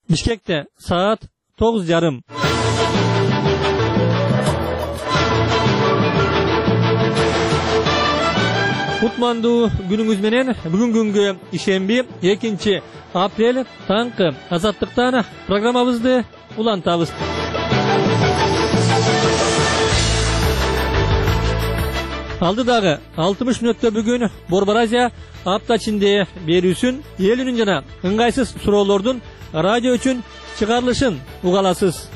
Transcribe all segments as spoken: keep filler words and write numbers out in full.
Bişkek'te saat dokuz yarım. Kutmandu gününgüz menen бүгүнгү ишемби экинчи апрель таңкы азаттыктан программабызды улантабыз. Алдыдагы алтымыш мүнөттө бүгүн Борбор Азия апта ичинде берүүсүн элүүнүн жана ыңгайсыз суроолордун радио үчүн чыгарылышын угаласыз.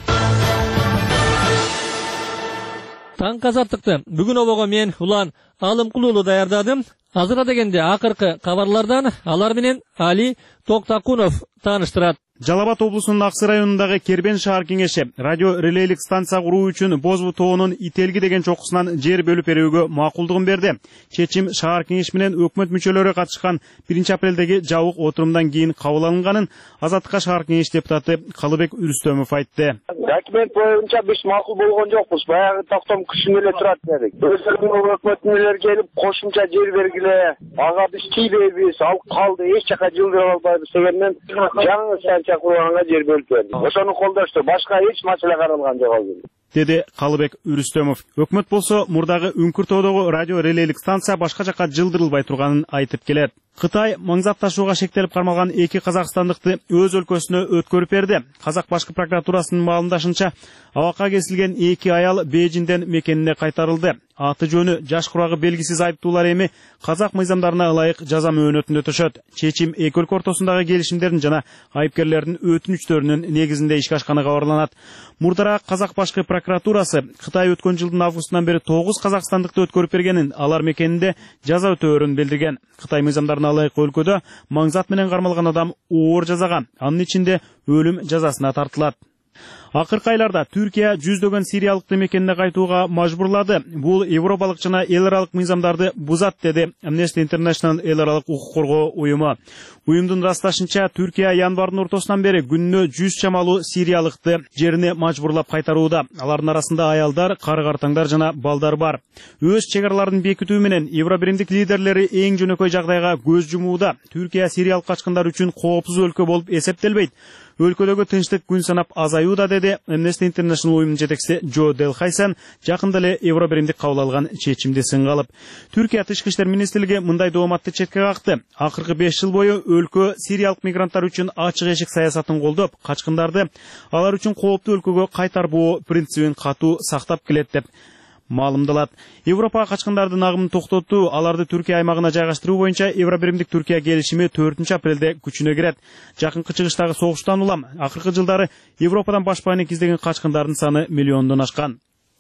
Таңкы азаттыкты бүгүн обого мен Улан Алымкулуулу даярдадым. Азыр дегенде акыркы кабарлардан алар менен Али Токтакунов тааныштырат. Жалал-Абад облусунун Аксы районундагы Кербен шаар кеңеши радио релейлик станция куруу үчүн Бозбу тоонун Ителги деген чокусунан жер бөлүп берүүгө макулдугун берди. Чечим шаар кеңеш менен өкмөт мүчөлөрү катышкан биринчи апрелдеги жабык отурумдан кийин кабыл алынганын Азаттыкка шаар кеңеш депутаты Калыбек Үрүстөмов айтты. Документ боюнча биз макул болгон жокпуз. Баягы токтом күчүнө эле турат дедик. Өздөрүнүн өкмөтүнүлөр келип кошумча жер бергиле. Ага биз тийбейбиз, ал калды, эч жака жылдыра албайбыз дегенден жаңы станция курганга жер бөлүп берди. Ошону колдошту. Башка эч маселе каралган жок азыр. Деди Калыбек Үрүстөмов. Өкмөт болсо мурдагы Үңкүртоодогу радио релейлик станция башка жака жылдырылбай турганын айтып келет. Кытай маңзат ташууга шектелип кармалган эки казакстандыкты өз өлкөсүнө өткөрүп берди. Казак башкы прокуратурасынын маалымдашынча, абакка кесилген эки аял Бейжиңден мекенине кайтарылды. Аты жөнү жаш курагы белгисиз айыптуулар эми казак мыйзамдарына ылайык жаза мөөнөтүндө өтөшөт. Чечим эки өлкө ортосундагы келишимдердин жана айыпкерлердин өтүнүчтөрүнүн негизинде ишке ашканы кабарланат. Мурдараак казак башкы прокуратурасы Кытай өткөн жылдын августунан бери тогуз казакстандыкты өткөрүп бергенин, алар мекенинде жаза өтөөрүн билдирген. Кытай мыйзамдарына ылайык өлкөдө маңзат менен кармалган адам оор жазага, анын ичинде өлүм жазасына тартылат. Акыркы айларда Түркия жүздөгөн сириялыкты мекенине кайтууга мажбурлады. Бул европалык жана эл аралык мыйзамдарды бузат, деди Amnesty International эл аралык укук коргоо уюму. Уюмдун ырасташынча, Түркия январдын ортосунан бери күнүнө жүз чамалуу сириялыкты жерине мажбурлап кайтарууда. Алардын арасында аялдар, кары-картаңдар жана балдар бар. Өз чек араларын бекитүү менен Евробиримдик лидерлери эң жөнөкөй жагдайга көз жумууда. Түркия сириялык качкындар үчүн коопсуз өлкө болуп эсептелбейт. Өлкөдөгү тынчтык күн санап азаюуда, деди Amnesty International уюмунун жетекчиси Джо Делхайсан жакында эле Евробиримдик кабыл алган чечимди сынга алып. Түркия тышкы иштер министрлиги мындай дооматты четке какты. Акыркы беш жыл бою өлкө сириялык мигранттар үчүн ачык эшик саясатын колдоп, качкындарды алар үчүн кооптуу өлкөгө кайтарбоо принцибин катуу сактап келет деп маалымдалат. Европа качкындардын агымын токтотуу, аларды Түркия аймагына жайгаштыруу боюнча Евробиримдик Түркия келишими төртүнчү апрелде күчүнө кирет. Жакынкы чыгыштагы согуштан улам акыркы жылдары Европадан баш байнек издеген качкындардын саны миллиондон ашкан.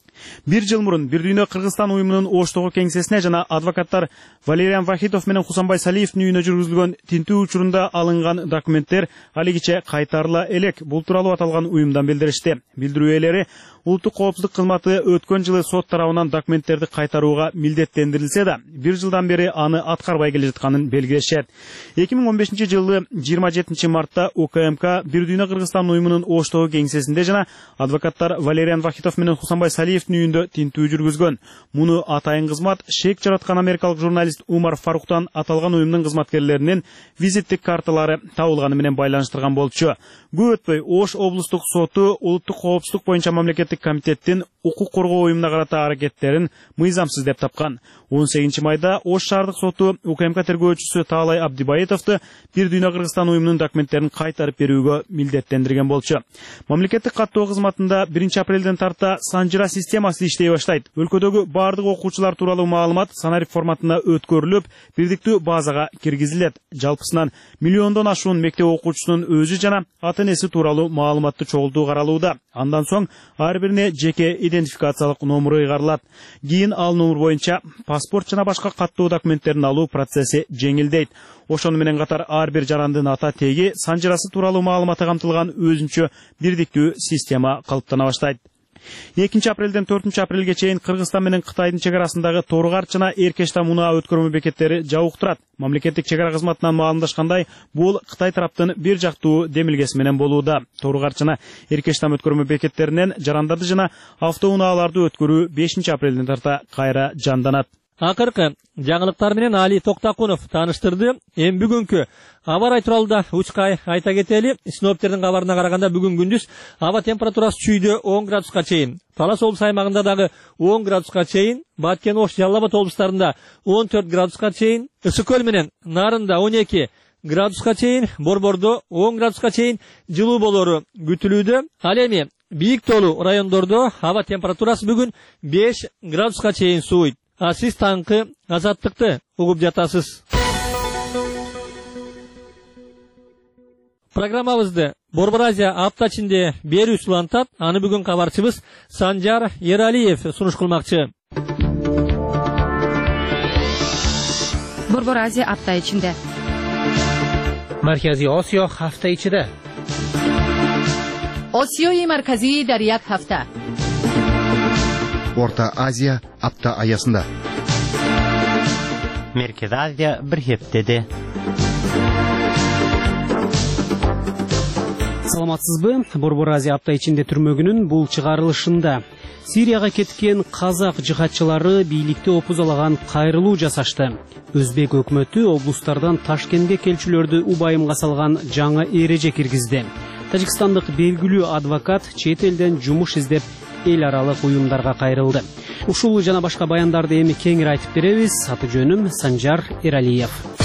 Бир жыл мурун Бир дүйнө Кыргызстан уюмунун Оштогу кеңсесине жана адвокаттар Валериан Вахитов менен Хусанбай Салиевдин үйүнө жүргүзүлгөн тинтүү учурунда алынган документтер алигиче кайтарыла элек. Бул тууралуу аталган уюмдан билдиришти. Билдирүү ээлери Улуттук коопсуздук кызматы өткөн жылы сот тарабынан документтерди кайтарууга милдеттендирилсе да, бир жылдан бери аны аткарбай келе жатканын белгилешет. эки миң он бешинчи жылы жыйырма жетинчи мартта У К М К Бир дүйнө Кыргызстан уюмунун Оштогу кеңсесинде жана адвокаттар Валериан Вахитов менен Хусанбай Салиевдин үйүндө тинтүү жүргүзгөн. Муну атайын кызмат шек жараткан америкалык журналист Умар Фаруктан аталган уюмдун кызматкерлеринин визиттик карталары табылганы менен байланыштырган болчу. Көп өтпөй Ош облустук соту улуттук коопсуздук боюнча мамлекеттик комитеттин укук коргоо уюмуна карата аракеттерин мыйзамсыз деп тапкан. он сегизинчи майда Ош шаардык соту У К М К тергөөчүсү Таалай Абдибаетовду Бир дүйнө Кыргызстан уюмунун документтерин кайтарып берүүгө милдеттендирген болчу. Мамлекеттик каттоо кызматында биринчи апрелден тарта Санжыра системасы иштей баштайт. Өлкөдөгү бардык окуучулар тууралуу маалымат санарик форматына өткөрүлүп, бирдиктүү базага киргизилет. Жалпысынан миллиондон ашуун мектеп окуучусунун өзү жана ата энеси тууралуу маалыматты чогултуу каралууда. Андан соң ар бирине жеке идентификациялык номуру ыйгарылат. Кийин ал номур боюнча паспорт жана башка каттоо документтерин алуу процесси жеңилдейт. Ошону менен катар ар бир жарандын ата теги, санжырасы тууралуу маалыматы камтылган өзүнчө бирдиктүү система калыптана баштайт. экинчи апрелден төртүнчү апрелге чейин Кыргызстан менен Кытайдын чек арасындагы Торугарт жана Эркешта мунаа өткөрмө бекеттери жабык турат. Мамлекеттик чек ара кызматынан маалымдашкандай, бул Кытай тараптын бир жактуу демилгеси менен болууда. Торугарт жана Эркешта өткөрмө бекеттеринен жарандарды жана автоунааларды өткөрүү бешинчи апрелден тарта кайра жанданат. Акыркы жаңылыктар менен Али Токтакунов тааныштырды. Эми бүгүнкү аба ырайы тууралуу да учкай айта кетели. Синоптиктердин кабарына караганда бүгүн күндүз аба температурасы чүйдө он градуска чейин, Талас облус аймагында дагы он градуска чейин, Баткен, Ош, Жалал Абад облустарында он төрт градуска чейин, Ысык Көл менен Нарында он эки градуска чейин, Борбордо он градуска чейин жылуу болору күтүлүүдө. Ал эми бийик тоолуу райондордо аба температурасы бүгүн беш градуска чейин сууйт. А сиз таңкы Азаттыкты угуп жатасыз. Программабызды Борбор Азия апта ичинде берүү улантат. Аны бүгүн кабарчыбыз Санжар Ералиев сунуш кылмакчы. Борбор Азия апта ичинде. Маркази Осиё ҳафта ичида. Осиёи марказӣ дар як ҳафта. Орта Азия апта аясында. Merkez Азия bir heftede. Саламатсызбы? Борбор Азия апта ичинде түрмөгүнүн бул чыгарылышында Сирияга кеткен казак жихадчылары бийликти опузалаган кайрылуу жасашты. Өзбек өкмөтү облустардан Ташкентке келчүлөрдү убайымга салган жаңы эреже киргизди. Тажикстандык белгилүү адвокат чет элден жумуш издеп эл аралык уюмдарга кайрылды. Ушул жана башка баяндарды эми кеңири айтып беребиз. Аты жөнүм Санжар Ералиев.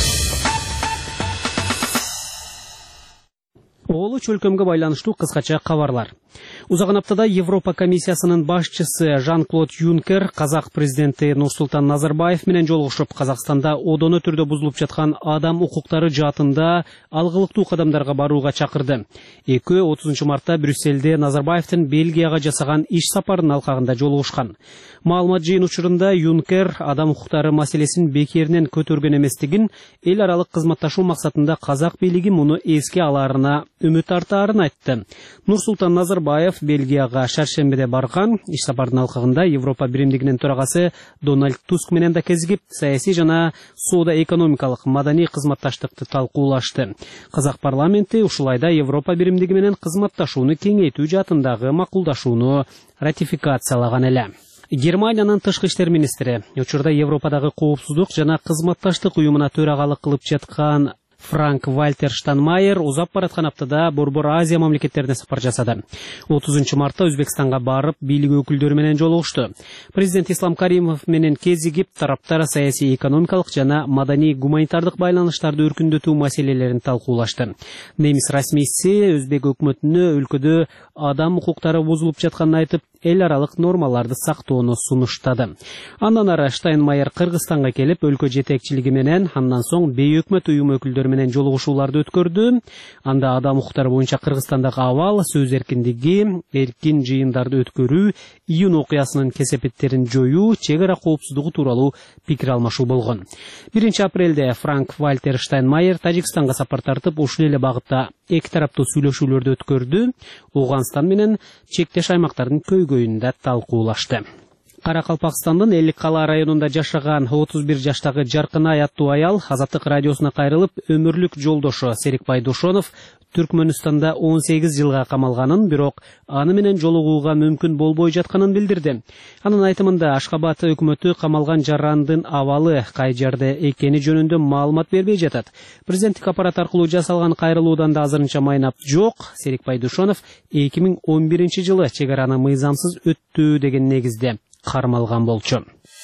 Оолу чөлкөмгө байланыштуу кыскача кабарлар. Узаган аптада Европа комиссиясынын башчысы Жан-Клод Юнкер казак президенти Нурсултан Назарбаев менен жолугушуп, Казакстанда одоно түрдө бузулуп жаткан адам укуктары жаатында алгылыктуу кадамдарга барууга чакырды. Экөө отузунчу мартта Брюсселде Назарбаевдин Бельгияга жасаган иш сапарынын алкагында жолугушкан. Маалымат жыйын учурунда Юнкер адам укуктары маселесин бекеринен көтөргөн эместигин, эл аралык кызматташуу максатында казак бийлиги муну эске алаарына үмүт артаарын айтты. Нурсултан Назарбаев Бельгияга шаршембиде барган. Иш сапардын алкагында Европа биримдигинин төрагасы Дональд Туск менен да кезигип, саясий жана соода экономикалык маданий кызматташтыкты талкуулашты. Казак парламенти ушул айда Европа биримдиги менен кызматташууну кеңейтүү жаатындагы макулдашууну ратификациялаган эле. Германиянын тышкы иштер министри учурда Европадагы коопсуздук жана кызматташтык уюмуна төрагалык кылып жаткан Франк Вальтер Штайнмайер узап бараткан аптада Борбор Азия мамлекеттерине сапар жасады. отузунчу мартта Өзбекстанга барып, бийлик өкүлдөрү менен жолугушту. Президент Ислам Каримов менен кезигип, тараптар саясий, экономикалык жана маданий гуманитардык байланыштарды өркүндөтүү маселелерин талкуулашты. Немис расмийси Өзбек өкмөтүнө өлкөдө адам укуктары бузулуп жатканын айтып, эл аралык нормаларды сактоону сунуштады. Андан ары Штайнмайер Кыргызстанга келип, өлкө жетекчилиги менен, андан соң бейөкмөт уюм өкүлдөрү менен жолугушууларды өткөрдү. Анда адам укуктары боюнча Кыргызстандагы абал, сөз эркиндиги, эркин жыйындарды өткөрүү, июнь окуясынын кесепеттерин жоюу, чек ара коопсуздугу тууралуу пикир алмашуу болгон. биринчи апрелде Франк Вальтер Штайнмайер Тажикстанга сапар тартып, ушул эле багытта эки тараптуу сүйлөшүүлөрдү өткөрдү. Оғанстан менен чектеш аймактардын көйгөйүндө талкуулашты. Каракалпакстандын Элик кала районунда жашаган отуз бир жаштагы Жаркынай аттуу аял Азаттык радиосуна кайрылып, өмүрлүк жолдошу Серикбай Душонов Түркмөнстанда он сегиз жылга камалганын, бирок аны менен жолугууга мүмкүн болбой жатканын билдирди. Анын айтымында Ашкабад өкмөтү камалган жарандын абалы кай жерде экени жөнүндө маалымат бербей жатат. Президенттик аппарат аркылуу жасалган кайрылуудан да азырынча майнап жок. Серикбай Душонов эки миң он биринчи жылы чек араны мыйзамсыз өттүү деген негизде кармалган болчу.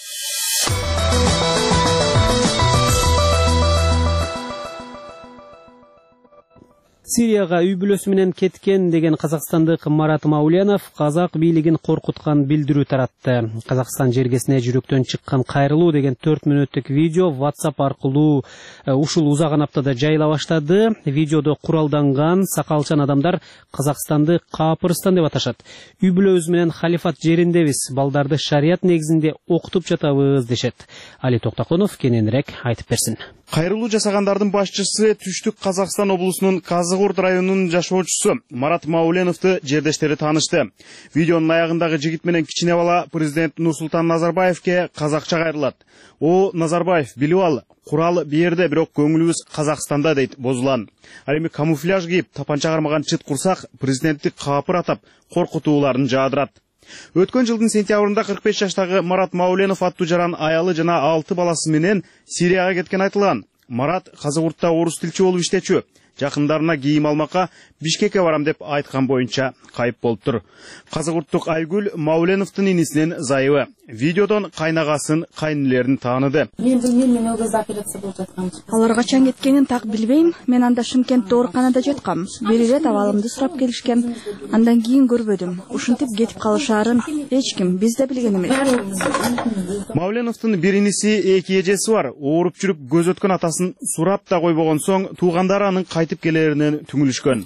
Сирияга үй бүлөсү менен кеткен деген казакстандык Марат Маулянов казак бийлигин коркуткан билдирүү таратты. Казакстан жергесине жүрөктөн чыккан кайрылуу деген төрт мүнөттүк видео WhatsApp аркылуу ушул узаган аптада жайыла баштады. Видеодо куралданган сакалчан адамдар Казакстанды Капырстан деп аташат. Үй бүлөбүз менен халифат жериндебиз, балдарды шарият негизинде окутуп жатабыз дешет. Али Токтакунов кененирээк айтып берсин. Кайрылуу жасагандардын башчысы Түштүк Казакстан облусунун Казыгурт районунун жашоочусу Марат Мауленовду жердештери таанышты. Видеонун аягындагы жигит менен кичине бала президент Нурсултан Назарбаевке казакча кайрылат. О, Назарбаев, билип ал, курал берде, бирок көңүлүбүз Казакстанда дейт Бозулан. Ал эми камуфляж кийип, тапанча кармаган чыт курсак президентти капыр атап, коркутууларын жаадырат. Өткөн жылдын сентябрында кырк беш жаштагы Марат Мауленов аттуу жаран аялы жана алты баласы менен Сирияга кеткен айтылган. Марат Казакуртта орус тилчи болуп иштечү. Жакындарына кийим алмакка Бишкекке барам деп айткан боюнча кайып болуптур. Казакурттук Айгүл Мауленовдун инисинин зайыбы. Видеодон кайнагасын, кайнелерин тааныды. Алар качан кеткенин так билбейм. Мен анда Шымкентте ооруканада жаткам. Бир ирет абалымды сурап келишкен. Андан кийин көрбөдүм. Ушинтип кетип калышаарын эч ким биз да билген эмес. Мауленовдун бир иниси, эки эжеси бар. Ооруп жүрүп көз өткөн атасын сурап да койбогон соң туугандары анын кайтып келеринен түңүлүшкөн.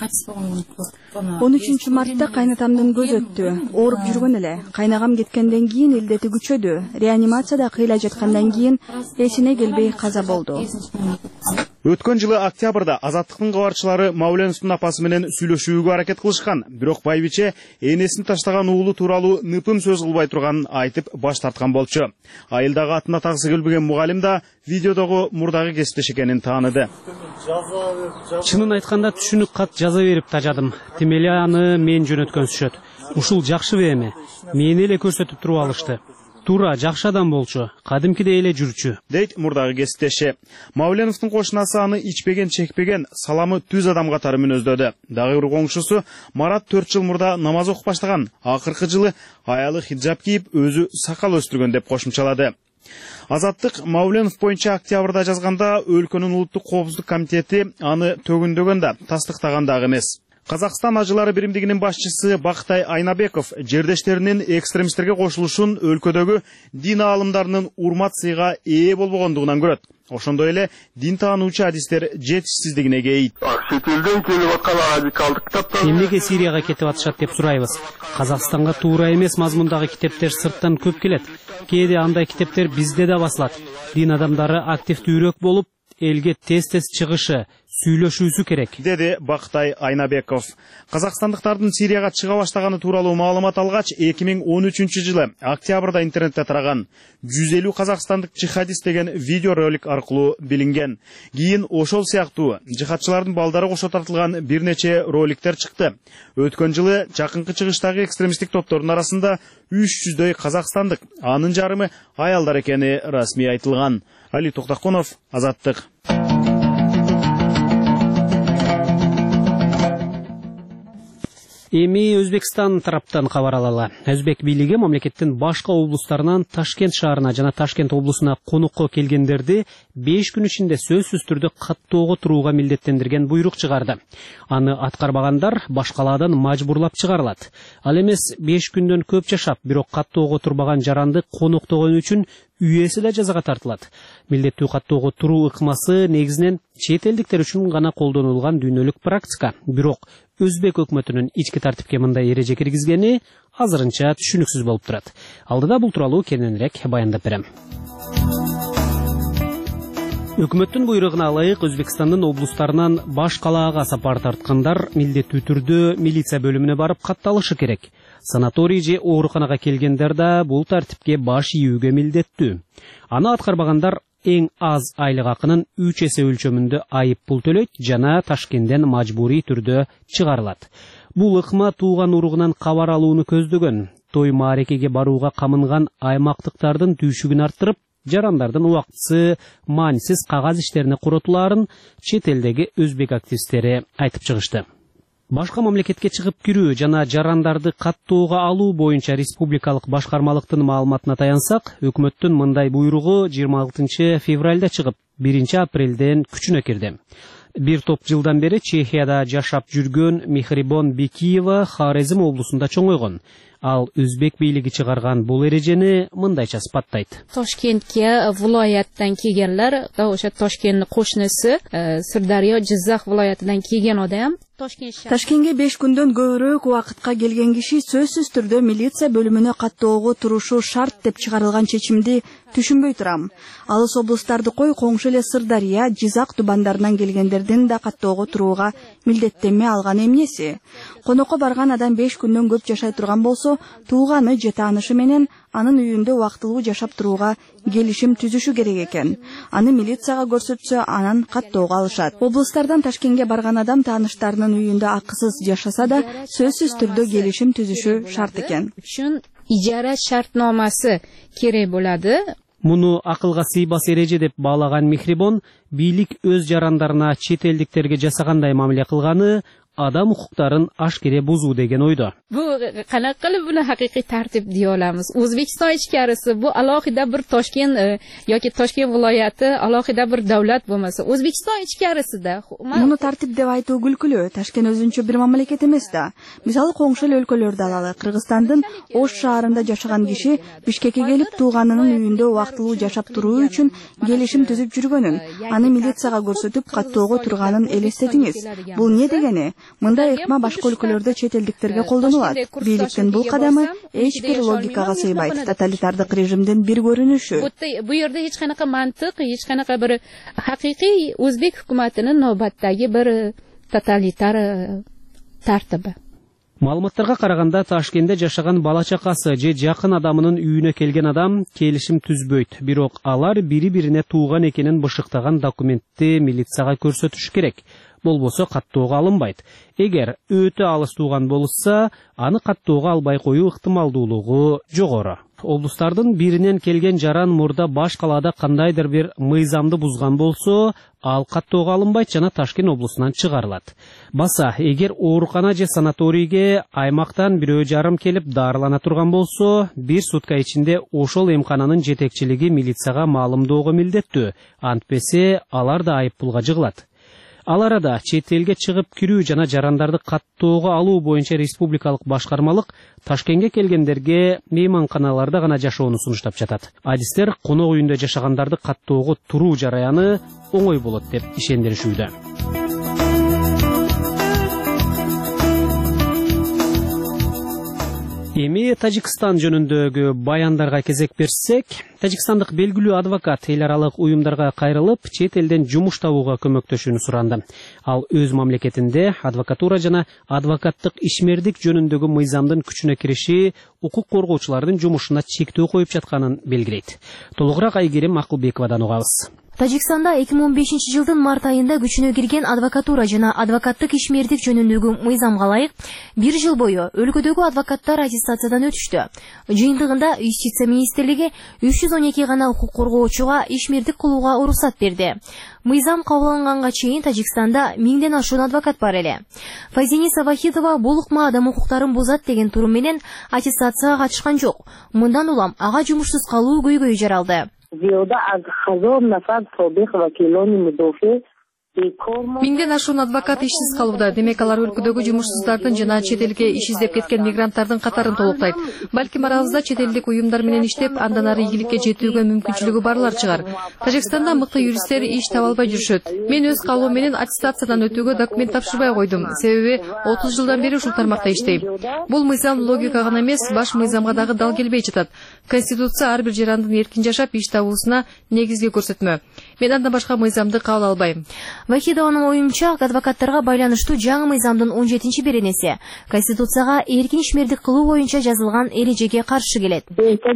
он үчүнчү мартта кайнатамдын көз өттү. Ооруп жүргөн эле. Кайнагам кеткенден кийин илдети күчөдү. Реанимацияда кыйла жаткандан кийин эсине келбей каза болду. Өткөн жылы октябрда Азаттыктын кабарчылары Мауленовдун апасы менен сүйлөшүүгө аракет кылышкан. Бирок байбиче энесин таштаган уулу тууралуу ныпым сөз кылбай турганын айтып баш тарткан болчу. Айылдагы атын атагысы келбеген мугалим да видеодогу мурдагы кесиптеш экенин тааныды. Чынын айтканда түшүнүк кат жаза берип тажадым. Тимели аны мен жөнөткөнсүшөт. Ушул жакшыбы эми? Мени эле көрсөтүп туруп алышты. Тура жакшы адам болчу, кадимкидей эле жүрчү, дейт мурдагы кесиптеши. Мауленовдун кошунасы аны ичпеген, чекпеген, саламы түз адам катары мүнөздөдү. Дагы бир коңшусу Марат төрт жыл мурда намаз окуп баштаган. Акыркы жылы аялы хиджаб кийип, өзү сакал өстүргөн деп кошумчалады. Азаттык Мауленов боюнча октябрда жазганда өлкөнүн улуттук коопсуздук комитети аны төгүндөгөн да, тастыктаган дагы эмес. Казакстан ажылары биримдигинин башчысы Бактай Айнабеков жердештеринин экстремисттерге кошулушун өлкөдөгү дин аалымдарынын урмат сыйга ээ болбогондугунан көрөт. Ошондой эле дин таануучу адистер жетишсиздигине кейит. Шетелден келип аткан радикалдык китаптар эмнеге Сирияга кетип атышат деп сурайбыз. Казакстанга туура эмес мазмундагы китептер сырттан көп келет. Кээде андай китептер бизде да басылат. Дин адамдары активдүүрөөк болуп, элге тез-тез чыгышы, сүйлөшүүсү керек, деди Бактай Айнабеков. Казакстандыктардын Сирияга чыга баштаганы тууралуу маалымат алгач эки миң он үчүнчү жылы октябрда интернетте тараган жүз элүү казакстандык жихадист деген видеоролик аркылуу билинген. Кийин ошол сыяктуу жихадчылардын балдары кошо тартылган бир нече роликтер чыкты. Өткөн жылы жакынкы чыгыштагы экстремисттик топтордун арасында үч жүздөй казакстандык, анын жарымы аялдар экени расмий айтылган. Али Токтаконов, Азаттык. Эми Өзбекстан тараптан кабар алалы. Өзбек бийлиги мамлекеттин башка облустарынан Ташкент шаарына жана Ташкент облусуна конукко келгендерди беш күн ичинде сөзсүз түрдө каттоого турууга милдеттендирген буйрук чыгарды. Аны аткарбагандар башкалардан мажбурлап чыгарылат. Ал эмес беш күндөн көп жашап, бирок каттоого турбаган жаранды конуктогон үчүн үйөсү да жазага тартылат. Милдеттүү каттоого туруу ыкмасы негизинен чет элдиктер үчүн гана колдонулган дүйнөлүк практика. Бирок Өзбек өкмөтүнүн ички тартипке мындай эреже киргизгени азырынча түшүнүксүз болуп турат. Алдыда бул тууралуу кененирээк баяндап берем. Өкмөттүн буйругуна ылайык Өзбекстандын облустарынан баш калаага сапар тарткандар милдеттүү түрдө милиция бөлүмүнө барып катталышы керек. Санаторий же ооруканага келгендер да бул тартипке баш ийүүгө милдеттүү. Аны аткарбагандар эң аз айлык акынын үч эсе өлчөмүндө айып пул төлөйт жана Ташкенттен мажбурий түрдө чыгарылат. Бул ыкма тууган уругунан кабар алууну көздөгөн. Той маарекеге барууга камынган аймактыктардын түйшүгүн арттырып, жарандардын убактысы маанисиз кагаз иштерине коротулаарын чет элдеги өзбек активисттери айтып чыгышты. Башка мамлекетке чыгып кирүү жана жарандарды каттоого алуу боюнча республикалык башкармалыктын маалыматына таянсак, өкмөттүн мындай буйругу жыйырма алтынчы февралда чыгып, биринчи апрелден күчүнө кирди. Бир топ жылдан бери Чехияда жашап жүргөн Мехрибон Бекиева Хорезм облусунда чоңойгон. Ал өзбек бийлиги чыгарган бул эрежени мындайча сыпаттайт. Toshkentga viloyatdan kelganlar, o'sha Toshkentning qo'shnisi Sirdaryo, Jizzax viloyatidan kelgan odam Ташкентке беш күндөн көбүрөөк убакытка келген киши сөзсүз түрдө милиция бөлүмүнө каттоого турушу шарт деп чыгарылган чечимди түшүнбөй турам. Алыс облустарды кой, коңшу эле Сырдария, Жизак тубандарынан келгендердин да каттоого турууга милдеттенме алган эмнеси? Конокко барган адам беш күндөн көп жашай турган болсо, тууганы же таанышы менен анын үйүндө убактылуу жашап турууга келишим түзүшү керек экен. Аны милицияга көрсөтсө, анан каттоого алышат. Облустардан Ташкентке барган адам тааныштарынын үйүндө акысыз жашаса да, сөзсүз түрдө келишим түзүшү шарт экен. Үчүн ижара шартномасы керек болот. Муну акылга сыйбас эреже деп баалаган Мехрибон, бийлик өз жарандарына чет элдиктерге жасагандай мамиле кылганы адам укуктарын ашкере бузуу деген ойдо. Бу канак кылып буну хакыйкый тартип дей олабыз. O'zbekiston ichkarisi bu alohida bir Toshkent yoki Toshkent viloyati alohida bir davlat bo'lmasa, O'zbekiston ichkarisida муну тартип деп айтуу күлкүлүү. Ташкент өзүнчө бир мамлекет эмес да. Мисалы коңшу эл өлкөлөрдү алалы. Кыргызстандын Ош шаарында жашаган киши Бишкекке келип тууганынын үйүндө убактылуу жашап туруу үчүн келишим түзүп жүргөнүн, аны милицияга көрсөтүп каттоого турганын элестетиңиз. Бул не дегени? Мындай ыкма башка өлкөлөрдө чет элдиктерге колдонулат. Бийликтин бул кадамы эч бир логикага сыйбайт. Тоталитардык режимдин бир көрүнүшү. Бу жерде эч канака мантык, эч канака бир хакыйкый өзбек өкмөтүнүн нобаттагы бир тоталитар тартыбы. Маалыматтарга караганда, Ташкентте жашаган бала чакасы же жакын адамынын үйүнө келген адам келишим түзбөйт. Бирок алар бири-бирине тууган экенин бышыктаган документти милицияга көрсөтүш керек. Болбосо каттоого алынбайт. Эгер өтө алыс тууган болушса, аны каттоого албай коюу ыктымалдуулугу жогору. Облустардын биринен келген жаран мурда баш калаада кандайдыр бир мыйзамды бузган болсо, ал каттоого алынбайт жана Ташкент облусунан чыгарылат. Баса, эгер оорукана же санаторийге аймактан бирөө жарым келип дарылана турган болсо, бир сутка ичинде ошол эмкананын жетекчилиги милицияга маалымдоого милдеттүү. Антпесе алар да айыппулга жыгылат. Ал арада чет элге чыгып кирүү жана жарандарды каттоого алуу боюнча республикалык башкармалык Ташкентке келгендерге мейманканаларда гана жашоону сунуштап жатат. Адистер конок үйүндө жашагандарды каттоого туруу жараяны оңой болот деп ишендиришүүдө. Эми Тажикстан жөнүндөгү баяндарга кезек берсек, тажикстандык белгилүү адвокат эл аралык уюмдарга кайрылып, чет элден жумуш табууга көмөктөшүүнү суранды. Ал өз мамлекетинде адвокатура жана адвокаттык ишмердик жөнүндөгү мыйзамдын күчүнө кириши укук коргоочулардын жумушуна чектөө коюп жатканын белгилейт. Толугураак Айгерим Акылбековадан угабыз. Тажикстанда эки миң он бешинчи жылдын март айында күчүнө кирген адвокатура жана адвокаттык ишмердик жөнүндөгү мыйзамга ылайык бир жыл бою өлкөдөгү адвокаттар аттестациядан өтүштү. Жыйынтыгында Юстиция министрлиги үч жүз он эки гана укук коргоочуга ишмердик кылууга уруксат берди. Мыйзам кабылганганга чейин Тажикстанда миңден ашуун адвокат бар эле. Файзениса Вахидова бул ыкма адам укуктарын бузат деген турум менен аттестацияга катышкан жок. Мындан улам ага жумушсуз калуу көйгөйү жаралды. Миңден ашуун адвокат ишсиз калууда. Демек алар өлкөдөгү жумушсуздардын жана чет элге иш издеп кеткен мигранттардын катарын толуктайт. Балким арабызда чет элдик уюмдар менен иштеп, андан ары ийгиликке жетүүгө мүмкүнчүлүгү барлар чыгар. Тажикстанда мыкты юристтер иш таба албай жүрүшөт. Мен өз калуум менен аттестациядан өтүүгө документ тапшырбай койдум. Себеби отуз жылдан бери ушул тармакта иштейм. Бул мыйзам логика гана эмес, баш мыйзамга дагы дал келбей жатат. Конституция ар бир жарандын эркин жашап иш табуусуна негизги көрсөтмө. Мен андан башка мыйзамды кабыл албайм. Вахидованын оюнча, адвокаттарга байланыштуу жаңы мыйзамдын он жетинчи беренеси Конституцияга эркин ишмердик кылуу боюнча жазылган эрежеге каршы келет.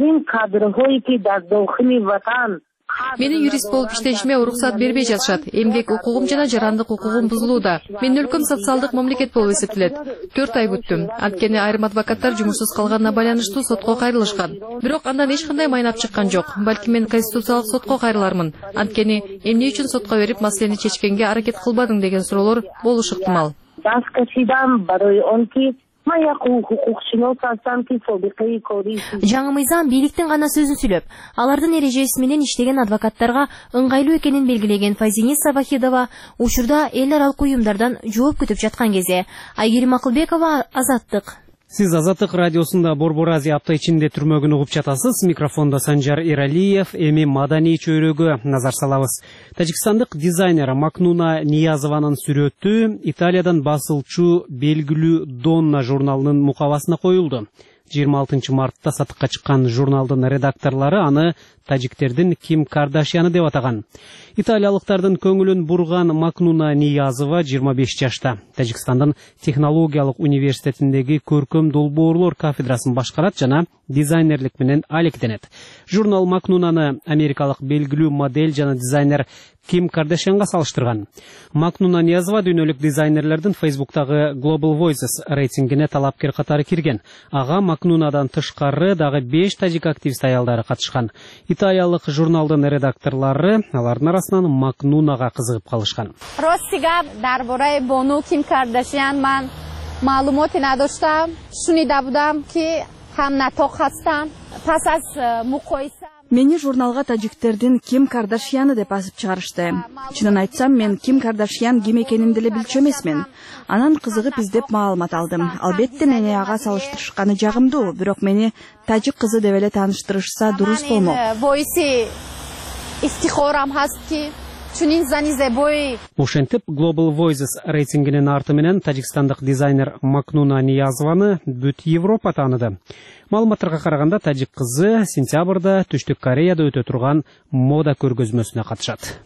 Менин юрист болуп иштешиме уруксат бербей жатышат. Эмгек укугум жана жарандык укугум бузулууда. Менин өлкөм социалдык мамлекет болуп эсептелет. төрт ай күттүм. Анткени айрым адвокаттар жумушсуз калганына байланыштуу сотко кайрылышкан. Бирок андан эч кандай майнап чыккан жок. Балким мен конституциялык сотко кайрылармын. Анткени эмне үчүн сотко берип маселени чечкенге аракет кылбадың деген суроолор болушу ыктымал. Жаңы мыйзам бийликтин гана сөзүн сүйлөп, алардын эрежеси менен иштеген адвокаттарга ыңгайлуу экенин белгилеген Файзениса Вахидова учурда эл аралык уюмдардан жооп күтүп жаткан кезде. Айгерим Акылбекова, Азаттык. Сиз Азаттык радиосунда Борбор Азия апта ичинде түрмөгүн угуп жатасыз. Микрофонда Санжар Эралиев. Эми маданий чөйрөгө назар салабыз. Тажикстандык дизайнер Макнуна Ниязованын сүрөтү Италиядан басылчу белгилүү Донна журналынын мукабасына коюлду. жыйырма алтынчы мартта сатыкка чыккан журналдын редакторлору аны тажиктердин Ким Кардашьяны деп атаган. Италиялыктардын көңүлүн бурган Макнуна Ниязова жыйырма беш жашта. Тажикстандын технологиялык университетиндеги көркөм долбоорлор кафедрасын башкарат жана дизайнерлик менен алектенет. Журнал Макнунаны америкалык белгилүү модель жана дизайнер Ким Кардашьянга салыштырган. Макнуна Ниязова дүйнөлүк дизайнерлердин Facebook'тагы Global Voices рейтингине талапкер катары кирген. Ага Макнунадан тышкары дагы беш тажик активист аялдары катышкан. Италиялык журналдын редакторлору алардын арасынан Макнунага кызыгып калышкан. Ростига дарбораи Бону Ким Кардашьян ман маълумоте надоштам. Шунида будам ки ҳам натоқ ҳастанд. Пас аз муқоиса Мени журналга тажиктердин Ким Кардашьяны деп азып чыгарышты. Чынын айтсам, мен Ким Кардашьян ким экенин деле билчү эмесмин. Анан кызыгып издеп маалымат алдым. Албетте мени ага салыштырышканы жагымдуу, бирок мени тажик кызы деп эле тааныштырышса дурус болмок. Боиси ифтихорам хаст ки чунин зани зебои. Ошентип Global Voices рейтингинин арты менен тажикстандык дизайнер Макнуна Ниязованы бүт Европа тааныды. Маалыматтарга караганда тажик кызы сентябрда Түштүк Кореяда өтө турган мода көргөзмөсүнө катышат.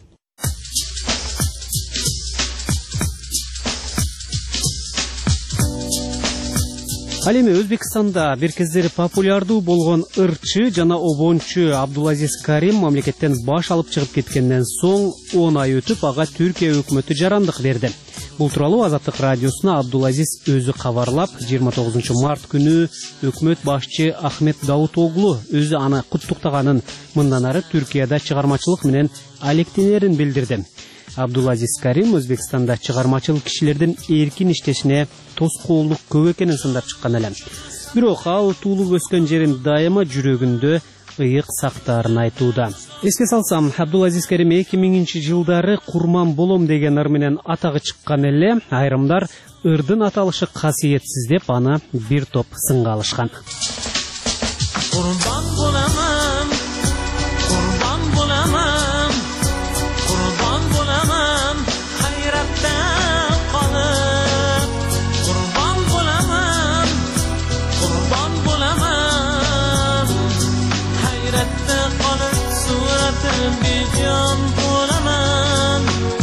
Ал эми Өзбекстанда бир кездери популярдуу болгон ырчы жана обончу Абдулазиз Карим мамлекеттен баш алып чыгып кеткенден соң он ай өтүп ага Түркия өкмөтү жарандык берди. Бул тууралуу Азаттык радиосуна Абдулазиз өзү кабарлап, жыйырма тогузунчу март күнү өкмөт башчы Ахмет Давутоглу өзү аны куттуктаганын, мындан ары Түркияда чыгармачылык менен алектенерин билдирди. Абдулазиз Карим Өзбекстанда чыгармачыл кишилердин эркин иштешине тоскоолдук көп экенин сындап чыккан эле. Бирок ал туулуп өскөн жерин дайыма жүрөгүндө ыйык сактаарын айтууда. Эске салсам, Абдулазиз Карим эки миңинчи жылдары курман болом деген ыр менен атагы чыккан эле, айрымдар ырдын аталышы касиетсиз деп аны бир топ сынга алышкан. Kurban bulamam, kurban bulamam, kurban bulamam, hayratda qolib. Kurban bulamam, kurban bulamam, hayratda qolib, suratim bejon bo'laman.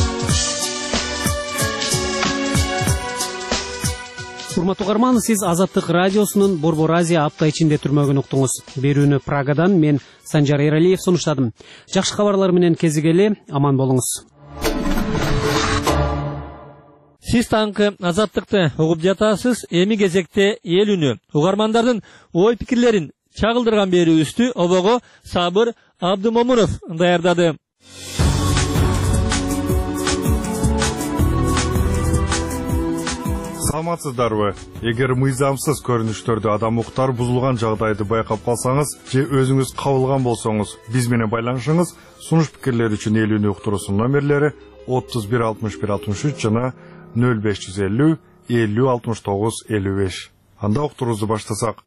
Урматтуу угарман, сиз Азаттык радиосунун Борбор Азия апта ичинде түрмөгүн уктуңуз. Берүүнү Прагадан мен Санжар Эралиев сунуштадым. Жакшы кабарлар менен кезигели, аман болуңуз. Сиз таңкы Азаттыкты угуп жатасыз. Эми кезекте эл үнү. Угармандардын ой пикирлерин чагылдырган берүүбүздү обого Сабыр Абдымомунов даярдады. Саламатсыздарбы? Эгер мыйзамсыз көрүнүштөрдө адам укуктары бузулган жагдайды байкап калсаңыз же өзүңүз кабылган болсоңуз, биз менен байланышыңыз. Сунуш пикирлер үчүн эл үнү уктуруусунун номерлери отуз бир алтымыш бир алтымыш үч жана нөл беш жүз элүү элүү алтымыш тогуз элүү беш. Анда уктуруубузду баштасак.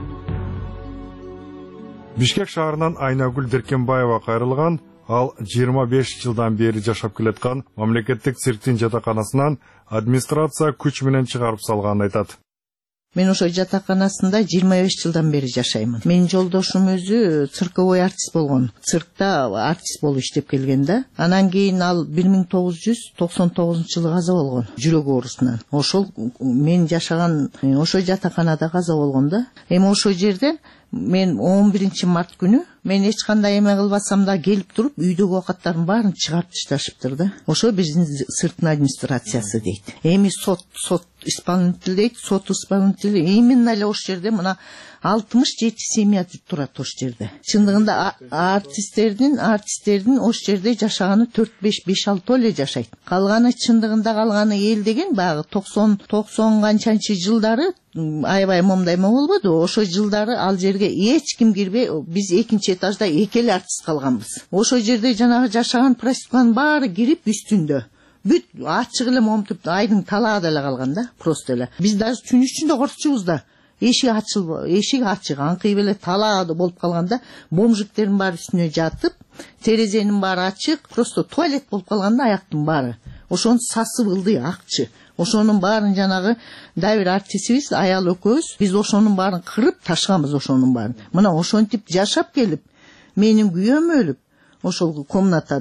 Бишкек шаарынан Айнагүл Деркенбаева кайрылган. Ал жыйырма беш жылдан бери жашап келаткан мамлекеттик цирктин жатаканасынан администрация күч менен чыгарып салганын айтат. Мен ошо жатаканасында жыйырма беш жылдан бери жашаймын. Менин жолдошум өзү цирковой артист болгон. Циркта артист болуп иштеп келген да. Анан кийин ал бир миң тогуз жүз токсон тогузунчу жылы каза болгон жүрөк оорусунан. Ошол мен жашаган ошо жатаканада каза болгон да. Эми ошо жерде мен он биринчи март күнү мен эч кандай эме кылбасам да келип туруп үйдөгү оокаттардын баарын чыгарып ташташыптыр да. Ошо биздин цирктин администрациясы дейт. Эми сот сот исполнитель дейт, сот исполнитель именно эле ошол жерде мына алтымыш жети семья турат ошол жерде. Чындыгында артисттердин артисттердин ошол жерде жашаганы төрт беш беш алты эле жашайт. Калганы чындыгында калганы эл деген баягы токсон токсон канчанчы жылдары аябай момдай эме болбоду. Ошо жылдары ал жерге эч ким кирбей, биз экинчи этажда эки эле артист калганбыз. Ошо жерде жанагы жашаган проститутканын баары кирип үстүндө бүт ачык эле момтуп айдын талаада эле калган да, просто эле. Биз даже түн үчүндө коркчубуз да. Эшик ачыл, эшик ачык, аңкый эле талаада болуп калганда, бомжиктердин баары үстүнө жатып, терезенин баары ачык, просто туалет болуп калганда аяктын баары. Ошону сасып ылдый акчы. Ошонун баарын жанагы Давир артистибиз, аял экөөбүз, биз ошонун баарын кырып ташканбыз ошонун баарын. Мына ошентип жашап келип, менин күйөөм өлүп, ошол комнатада.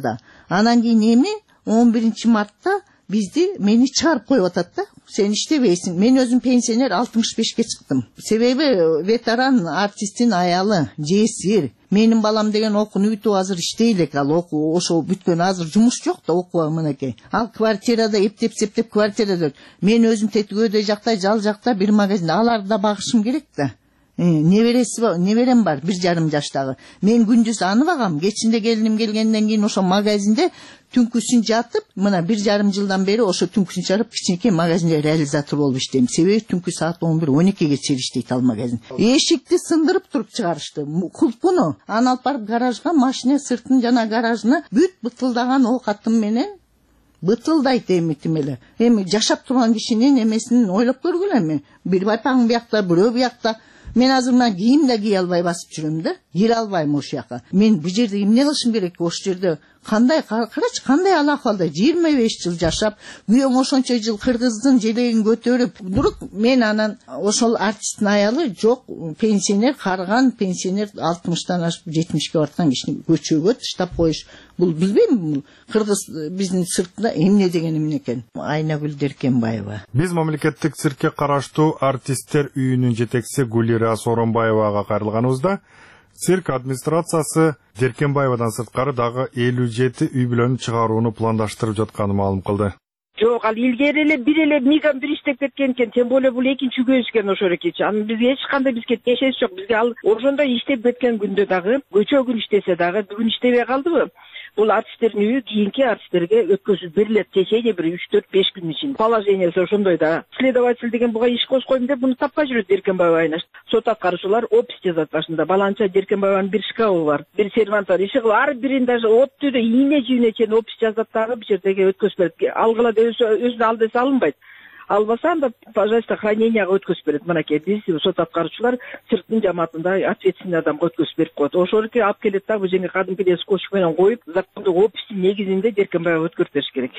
Анан кийин эми он биринчи мартта бизди мени чыгарып коюп атат да. Сен иштебейсиң. Мен өзүм пенсионер алтымыш бешке чыктым. Себеби ветеран артисттин аялы, жесир. Менин балам деген окуну бүтүп азыр иштей элек, ал окуу ошо бүткөн, азыр жумуш жок да окуга мынакей. Ал квартирада эптеп-септеп квартирада. Мен өзүм тетигөөдөй жакта, жал жакта бир магазин, аларды да багышым керек да. Небереси бар, неберем бар, бир жарым жаштагы. Мен күндүз аны багам, кечинде келиним келгенден кийин ошо магазинде түнкүсүн жатып, мына бир жарым жылдан бери ошо түнкүсүн чарып кичинекей магазинде реализатор болуп иштейм. Себеби түнкү саат он бир он экиге чейин иштейт ал магазин. Эшикти сындырып туруп чыгарышты. Кулпуну аны алып барып гаражга, машина сыртын жана гаражына бүт бытылдаган ок атым менен бытылдайт эми тимеле. Эми жашап турган кишинин эмесин ойлоп көргүлө эми. Бир байпаң биякта, бирөө биякта. Мен азыр мына кийим да кие албай басып жүрөм да. Кире албайм ошол жака. Мен бу жерде эмне кылышым керек? Ошол жерде кандай карачы, кандай ал акалда жыйырма беш жыл жашап, күйөөң ошончо жыл кыргыздын желегин көтөрүп, дурук мен анан ошол артисттин аялы жок, пенсионер, карыган пенсионер алтымыштан ашып жетимишке бараткан кишини көчөгө таштап коюш. Бул билбейм, кыргыз биздин сыртында эмне деген эмне экен. Айнагүл Деркенбаева. Биз мамлекеттик циркке караштуу артисттер үйүнүн жетекчиси Гулира Соронбаевага кайрылганыбызда, цирк администрациясы Деркенбаевадан сырткары дагы элүү жети үй бүлөнү чыгарууну пландаштырып жатканын маалым кылды. Жок, ал илгери эле бир эле миган бир иштеп кеткен экен, тем более бул экинчи күбөбүз экен ошол экенчи. Анан бизге эч кандай бизге тиешеси жок. Бизге ал ошондой иштеп кеткен күндө дагы, көчө күн иштесе дагы, бүгүн иштебей калдыбы? Бул артисттердин үйү кийинки артисттерге өткөзүп берилет, течейде бир үч төрт беш күн ичинде. Положениясы ошондой да. Следователь деген буга иш кошуп койдум деп, муну таппай жүрөт Деркенбаева айнаш. Сот аткаруучулар опись жазат башында. Баланча Деркенбаеванын бир шкафы бар, бир сервант бар. Иши кылып ар бирин даже оттуйда ийне жийине чейин опись жазат дагы бул жердеге өткөзүп берет. Алгыла деп өзүнө ал десе алынбайт. Албаса анда, пожалуйста, храненияга өткөзүп берет. Мынакей биз сот аткаруучулар цирктин жамаатында ответственный адамга өткөзүп берип коет. Ошолорке алып келет да, бул жерге кадимкидей скотч менен коюп, закондук опистин негизинде Деркенбаева өткөрүп бериш керек.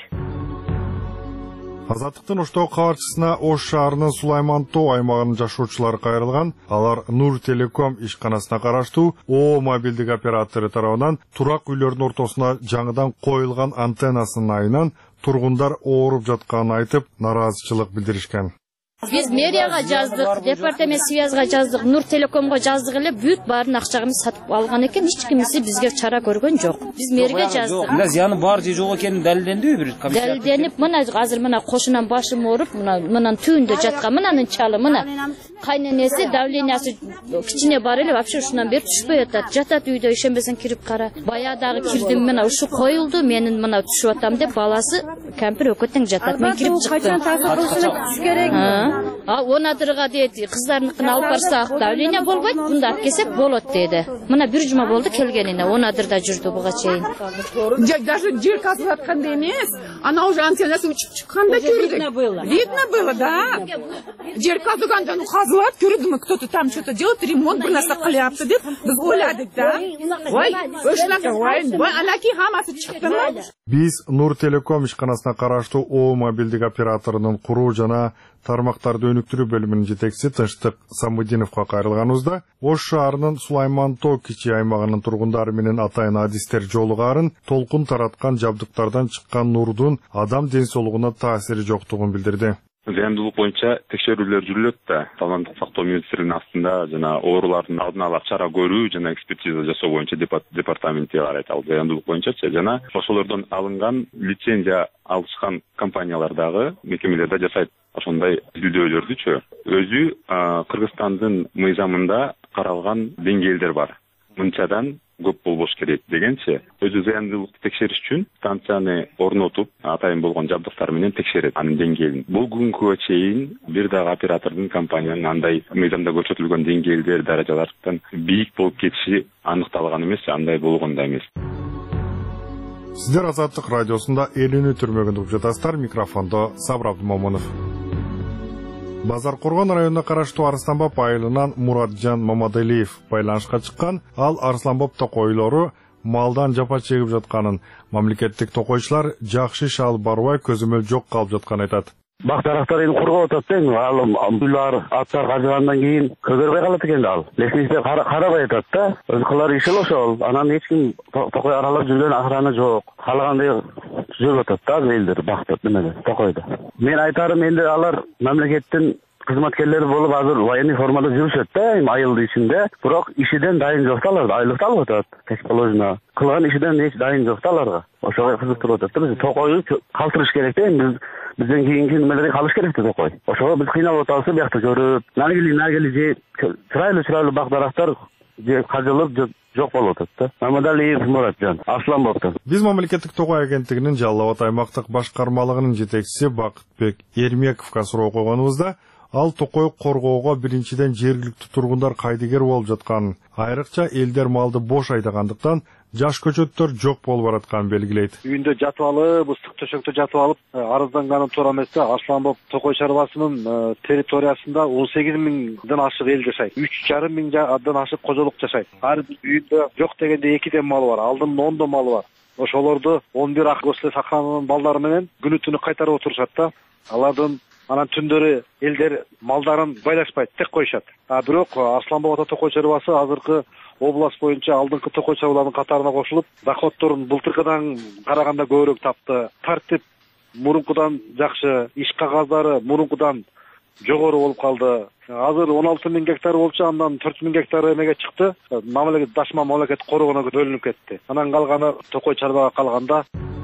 Азаттыктын оштоо кабарчысына Ош шаарынын Сулайман Тоо аймагынын жашоочулары кайрылган. Алар Нур Телеком ишканасына караштуу О мобилдик оператору тарабынан турак үйлөрдүн ортосуна жаңыдан коюлган антеннасынын айынан тургундар ооруп жатканын айтып, нараазычылык билдиришкен. Биз мэрияга жаздык, департамент связьга жаздык, Нур Телекомго жаздык эле, бүт баарын акчамызды сатып алган экен, эч кимиси бизге чара көргөн жок. Биз мэрге жаздык. Мына зыяны бар же жок экени далилдендиби бир комиссия? Далилденип, мына азыр мына кошунан башым ооруп, мына мынан түбүндө жаткан, мынанын чалы, мына кайненеси давлениясы кичине бар эле, вообще ушунан бери түшпөй атат. Жатат үйдө, ишенбесең кирип кара. Бая дагы кирдим, мына ушу коюлду, менин мына түшүп атам деп баласы кемпир өкөтөң жатат. Мен кирип чыктым. А онадырга дейт, кыздарыныкын алып барсак давление болбойт, бунда алып келсек болот деди. Мына бир жума болду келгенине, онадырда жүрдү буга чейин. Даже жер казып атканда эмес, она уже антеннасы учуп чыкканда көрдүк. Видно было. Видно было, да. Жер казыганда ну казылат, көрдүм, кто-то там что-то делает, ремонт бир нарса кылыпты деп, биз ойладык да. Ой, ошонака, ой, анаки хамасы чыктымы? Биз Нур Телеком ишканасына караштуу О мобилдик операторунун куруу жана тармактарды өнүктүрүү бөлүмүнүн жетекчиси Тынчтык Самудиновго кайрылганыбызда, Ош шаарынын Сулайман Тоо кичи аймагынын тургундары менен атайын адистер жолугаарын толкун тараткан жабдыктардан чыккан нурдун адам ден соолугуна таасири жоктугун билдирди. Зыяндуулук боюнча текшерүүлөр жүрүлөт да. Саламаттык сактоо министрлигинин астында жана оорулардын алдын ала чара көрүү жана экспертиза жасоо боюнча департаменти карайт ал зыяндуулук боюнчачы. Жана ошолордон алынган лицензия алышкан компаниялар дагы мекемелерде жасайт ошондой изилдөөлөрдүчү. Өзү Кыргызстандын мыйзамында каралган деңгээлдер бар. Мынчадан көп болбош керек дегенче, өзү зыяндуулукту текшериш үчүн станцияны орнотуп, атайын болгон жабдыктар менен текшерет анын деңгээлин. Бул күнгө чейин бир дагы оператордун компаниянын андай мыйзамда көрсөтүлгөн деңгээлдер, даражалардан бийик болуп кетиши аныкталган эмес, андай болгон да эмес. Сиздер Азаттык радиосунда элүүнү түрмөгүндө жатасыздар, микрофондо Сабыр Абдымомунов. Базар Коргон районуна караштуу Арсланбап айылынан Муратжан Мамадалиев байланышка чыккан. Ал Арсланбап токойлору малдан жапа чегип жатканын, мамлекеттик токойчулар жакшы иш алып барбай көзөмөл жок калып жатканын айтат. Бак дарактар эми кургап атат да, ал үйлөр аттар кажыгандан кийин көгөрбөй калат экен да ал. Лестниктер карабай атат да. Өз кылар иши ошол. Анан эч ким токой аралап жүргөн охрана жок. Каалагандай жүрүп атат да элдер бактап немеде токойдо. Мен айтарым энди алар мамлекеттин кызматкерлери болуп азыр военный формада жүрүшөт да, эми айылдын ичинде. Бирок ишиден дайын жок да алар, айлыкты алып атат. Расположено. Кылган ишиден эч дайын жок да аларга. Ошого кызыктырып атат да. Биз токойду калтырыш керек да, биз бизден кийинки немелерге калыш керек да токой. Ошого биз кыйналып атабыз, биякта көрүп, нагели нагели же чырайлуу чырайлуу бак дарактар же кажылып же жок болуп атат да. Мамадалиев Муратжан, Асланбоктон. Биз мамлекеттик токой агенттигинин Жалал Абад аймактык башкармалыгынын жетекчиси Бакытбек Эрмековго суроо койгонубузда, ал токой коргоого биринчиден жергиликтүү тургундар кайдыгер болуп жатканын, айрыкча элдер малды бош айдагандыктан жаш көчөттөр жок болуп баратканын белгилейт. Үйүндө жатып алып, ыстык төшөктө жатып алып, арызданганым туура эмес да. Асланбок токой чарбасынын территориясында он сегиз миңден ашык эл жашайт. үч жарым миңден ашык кожолук жашайт. Ар бир үйүндө жок дегенде экиден малы бар, алдын ондон малы бар. Ошолорду он бир ак государственный сохраненный балдары менен күнү түнү кайтарып отурушат да. Алардын анан түндөрү элдер малдарын байлашпайт, тек коюшат. А бирок Асланбок токой чарбасы азыркы область боюнча алдыңкы токой чарбалардын катарына кошулуп, доходдорун былтыркыдан караганда көбүрөөк тапты. Тартип мурункудан жакшы, иш кагаздары мурункудан жогору болуп калды. Азыр он алты миң гектар болчу, андан төрт миң гектар эмеге чыкты. Мамлекет дашма мамлекет коргоона бөлүнүп кетти. Анан калганы токой чарбага калганда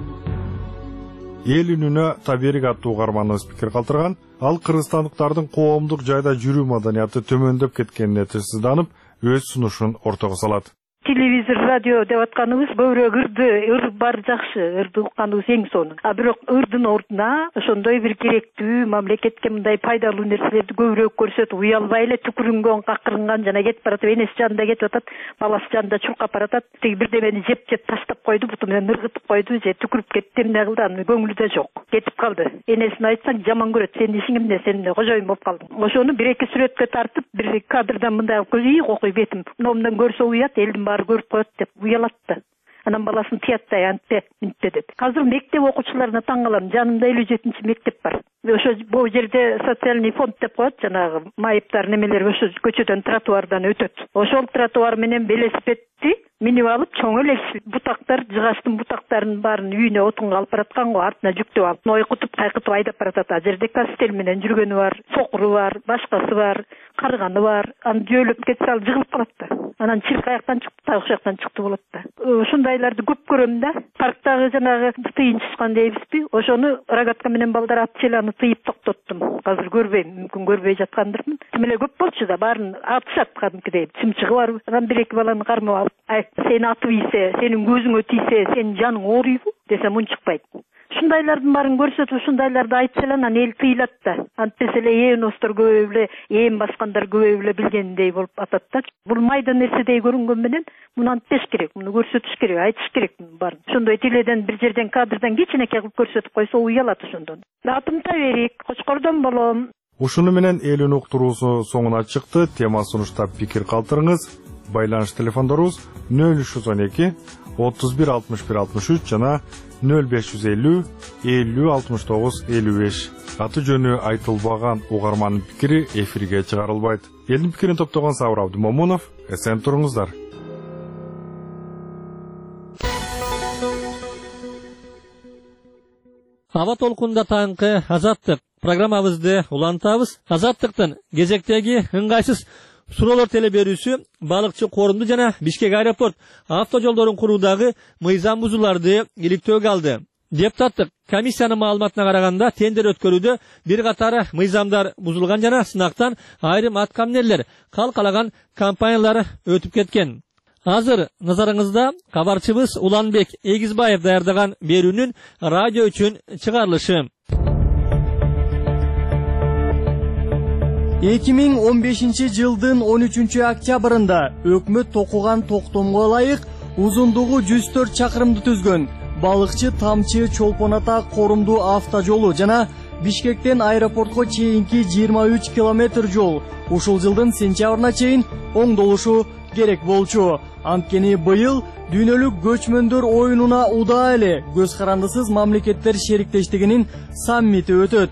Эл үнүнө таберик аттуу угарманыбыз пикир калтырган. Ал кыргызстандыктардын коомдук жайда жүрүү маданияты төмөндөп кеткенине сызданып, өз сунушун ортого салат. Телевизор, радио деп атканыбыз көбүрөөк ырды, ыр бар жакшы, ырды укканыбыз эң сонун. А бирок ырдын ордуна ошондой бир керектүү, мамлекетке мындай пайдалуу нерселерди көбүрөөк көрсөтүп, уялбай эле түкүрүнгөн, какырынган жана кетип баратып, энеси жанында кетип атат, баласы жанында чуркап баратат. Тиги бирдемени жеп жеп таштап койду, буту менен ыргытып койду, же түкүрүп кетти, эмне кылды, аны көңүлү да жок. Кетип калды. Энесине айтсаң жаман көрөт, сенин ишиң эмне, сен эмне кожоюн болуп калдың. Ошону бир эки сүрөткө тартып, бир кадрдан мындай көзүй окуй бетим. Номдон көрсө уят, элдин баары көрүп коет деп уялат да. Анан баласын тияттай антпе, мынтпе деп. Азыр мектеп окуучуларына таң калам. Жанымда элүү жетинчи мектеп бар. Ошо бул жерде социальный фонд деп коет, жанагы майыптар немелер ошо көчөдөн тротуардан өтөт. Ошол тротуар менен велосипедти минип алып, чоң эле бутактар, жыгачтын бутактарын баарын үйүнө отунга алып бараткан го, артына жүктөп алып, ойкутуп, кайкытып айдап баратат. А жерде кастель менен жүргөнү бар, сокуру бар, башкасы бар, карганы бар. Аны жөөлөп кетсе ал жыгылып калат да. Анан чирк аяктан чыкты, тагы жактан чыкты болот да. Ушундайларды көп көрөм да. Парктагы жанагы тыйын чыккан дейбизби? Ошону рогатка менен балдар атчы аны тыйып токтоттум. Азыр көрбөйм, мүмкүн көрбөй жаткандырмын. Тим эле көп болчу да, баарын атышат кадимкидей. Чымчыгы бар. Анан бир эки баланы кармап алып, ай, сени атып ийсе, сенин көзүңө тийсе, сенин жаның ооруйбу десем унчукпайт. Ушундайлардын баарын көрсөтүп, ушундайларды айтса эле анан эл тыйлат да. Антпесе эле ээностор көбөй эле, ээн баскандар көбөй эле билгендей болуп атат да. Бул майда нерседей көрүнгөн менен муну антпеш керек, муну көрсөтүш керек, айтыш керек мунун баарын. Ошондой теледен бир жерден кадрдан кичинекей кылып көрсөтүп койсо уялат ошондон. Атым Таберик, Кочкордон болом. Ушуну менен элүүнү уктуруусу соңуна чыкты. Тема сунуштап пикир калтырыңыз. Байланыш телефондорубуз нөл үч жүз он эки отуз бир алтымыш бир алтымыш үч жана нөл беш жүз элүү элүү алтымыш тогуз элүү беш. Аты жөнү айтылбаган угарманын пикири эфирге чыгарылбайт. Элдин пикирин топтогон Сабыр Абдымомунов, эсен туруңуздар. Аба толкунда таңкы Азаттык программабызды улантабыз. Азаттыктын кезектеги ыңгайсыз суроолор теле берүүсү балыкчы корунду жана Бишкек аэропорт автожолдорун куруудагы мыйзам бузууларды иликтөөгө алды. Депутаттык комиссиянын маалыматына караганда тендер өткөрүүдө бир катар мыйзамдар бузулган жана сынактан айрым аткамнерлер калкалаган компаниялар өтүп кеткен. Азыр назарыңызда кабарчыбыз Уланбек Эгизбаев даярдаган берүүнүн радио үчүн чыгарылышы. эки миң он бешинчи жылдын он үчүнчү октябрында өкмөт токуган токтомго ылайык узундугу жүз төрт чакырымды түзгөн балыкчы тамчы чолпон ата корумду автожолу жана Бишкектен аэропортко чейинки жыйырма үч километр жол ушул жылдын сентябрына чейин оңдолушу керек болчу. Анткени быйыл дүйнөлүк көчмөндөр оюнуна удаа эле көз карандысыз мамлекеттер шериктештигинин саммити өтөт.